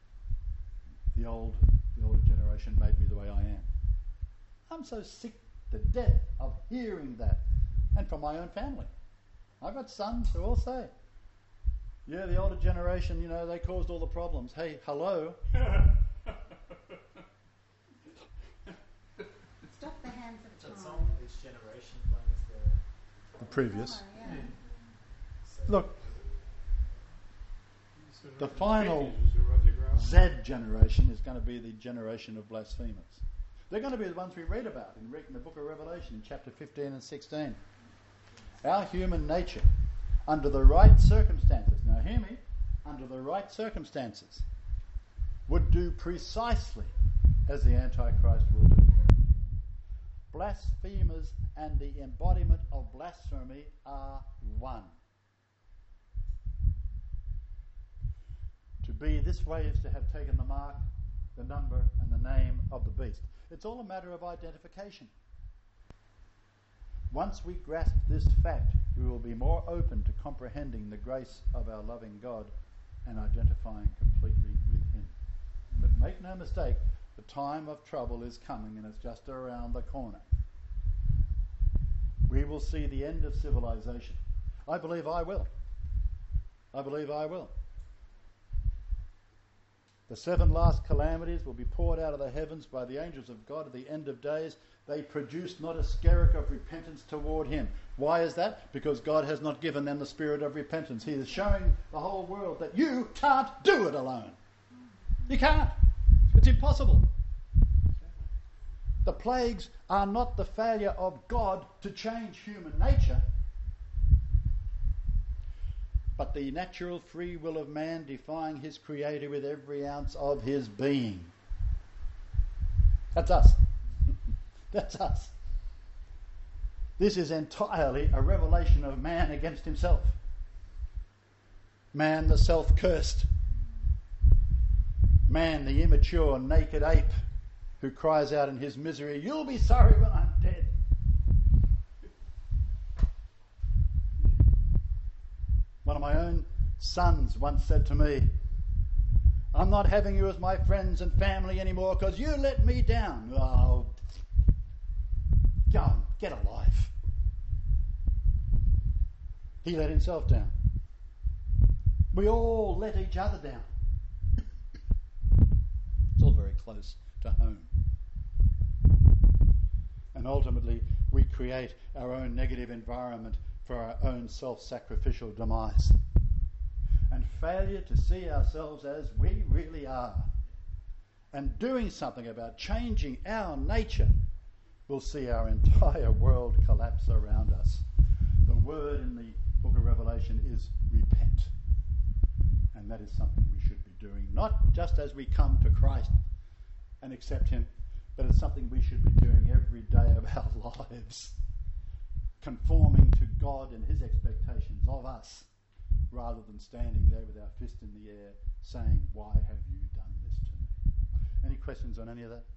the old, the older generation made me the way I am. I'm so sick to death of hearing that. And from my own family. I've got sons who all say, yeah, the older generation, you know, they caused all the problems. Hey, hello. Stop the hands of So time. it's on each generation blames the The previous. Oh, yeah. so Look, So the Roger final Pickens or Roger Grant. Z generation is going to be the generation of blasphemers. They're going to be the ones we read about in, in the book of Revelation in chapter fifteen and sixteen. Our human nature, under the right circumstances, now hear me, under the right circumstances, would do precisely as the Antichrist will do. Blasphemers and the embodiment of blasphemy are one. To be this way is to have taken the mark, the number, and the name of the beast. It's all a matter of identification. Once we grasp this fact, we will be more open to comprehending the grace of our loving God and identifying completely with Him. But make no mistake, the time of trouble is coming and it's just around the corner. We will see the end of civilization. I believe I will. I believe I will. The seven last calamities will be poured out of the heavens by the angels of God at the end of days. They produce not a skerrick of repentance toward Him. Why is that? Because God has not given them the spirit of repentance. He is showing the whole world that you can't do it alone. You can't. It's impossible. The plagues are not the failure of God to change human nature, but the natural free will of man defying his Creator with every ounce of his being. That's us. That's us. This is entirely a revelation of man against himself. Man the self-cursed. Man the immature, naked ape who cries out in his misery, "You'll be sorry when I'm dead." One of my own sons once said to me, "I'm not having you as my friends and family anymore because you let me down." Oh, go on, get a life. He let himself down. We all let each other down. It's all very close to home. And ultimately, we create our own negative environment for our own self-sacrificial demise. And failure to see ourselves as we really are and doing something about changing our nature will see our entire world collapse around us. The word in the book of Revelation is repent. And that is something we should be doing, not just as we come to Christ and accept Him, but it's something we should be doing every day of our lives, conforming to God and His expectations of us, rather than standing there with our fist in the air saying, "Why have you done this to me?" Any questions on any of that?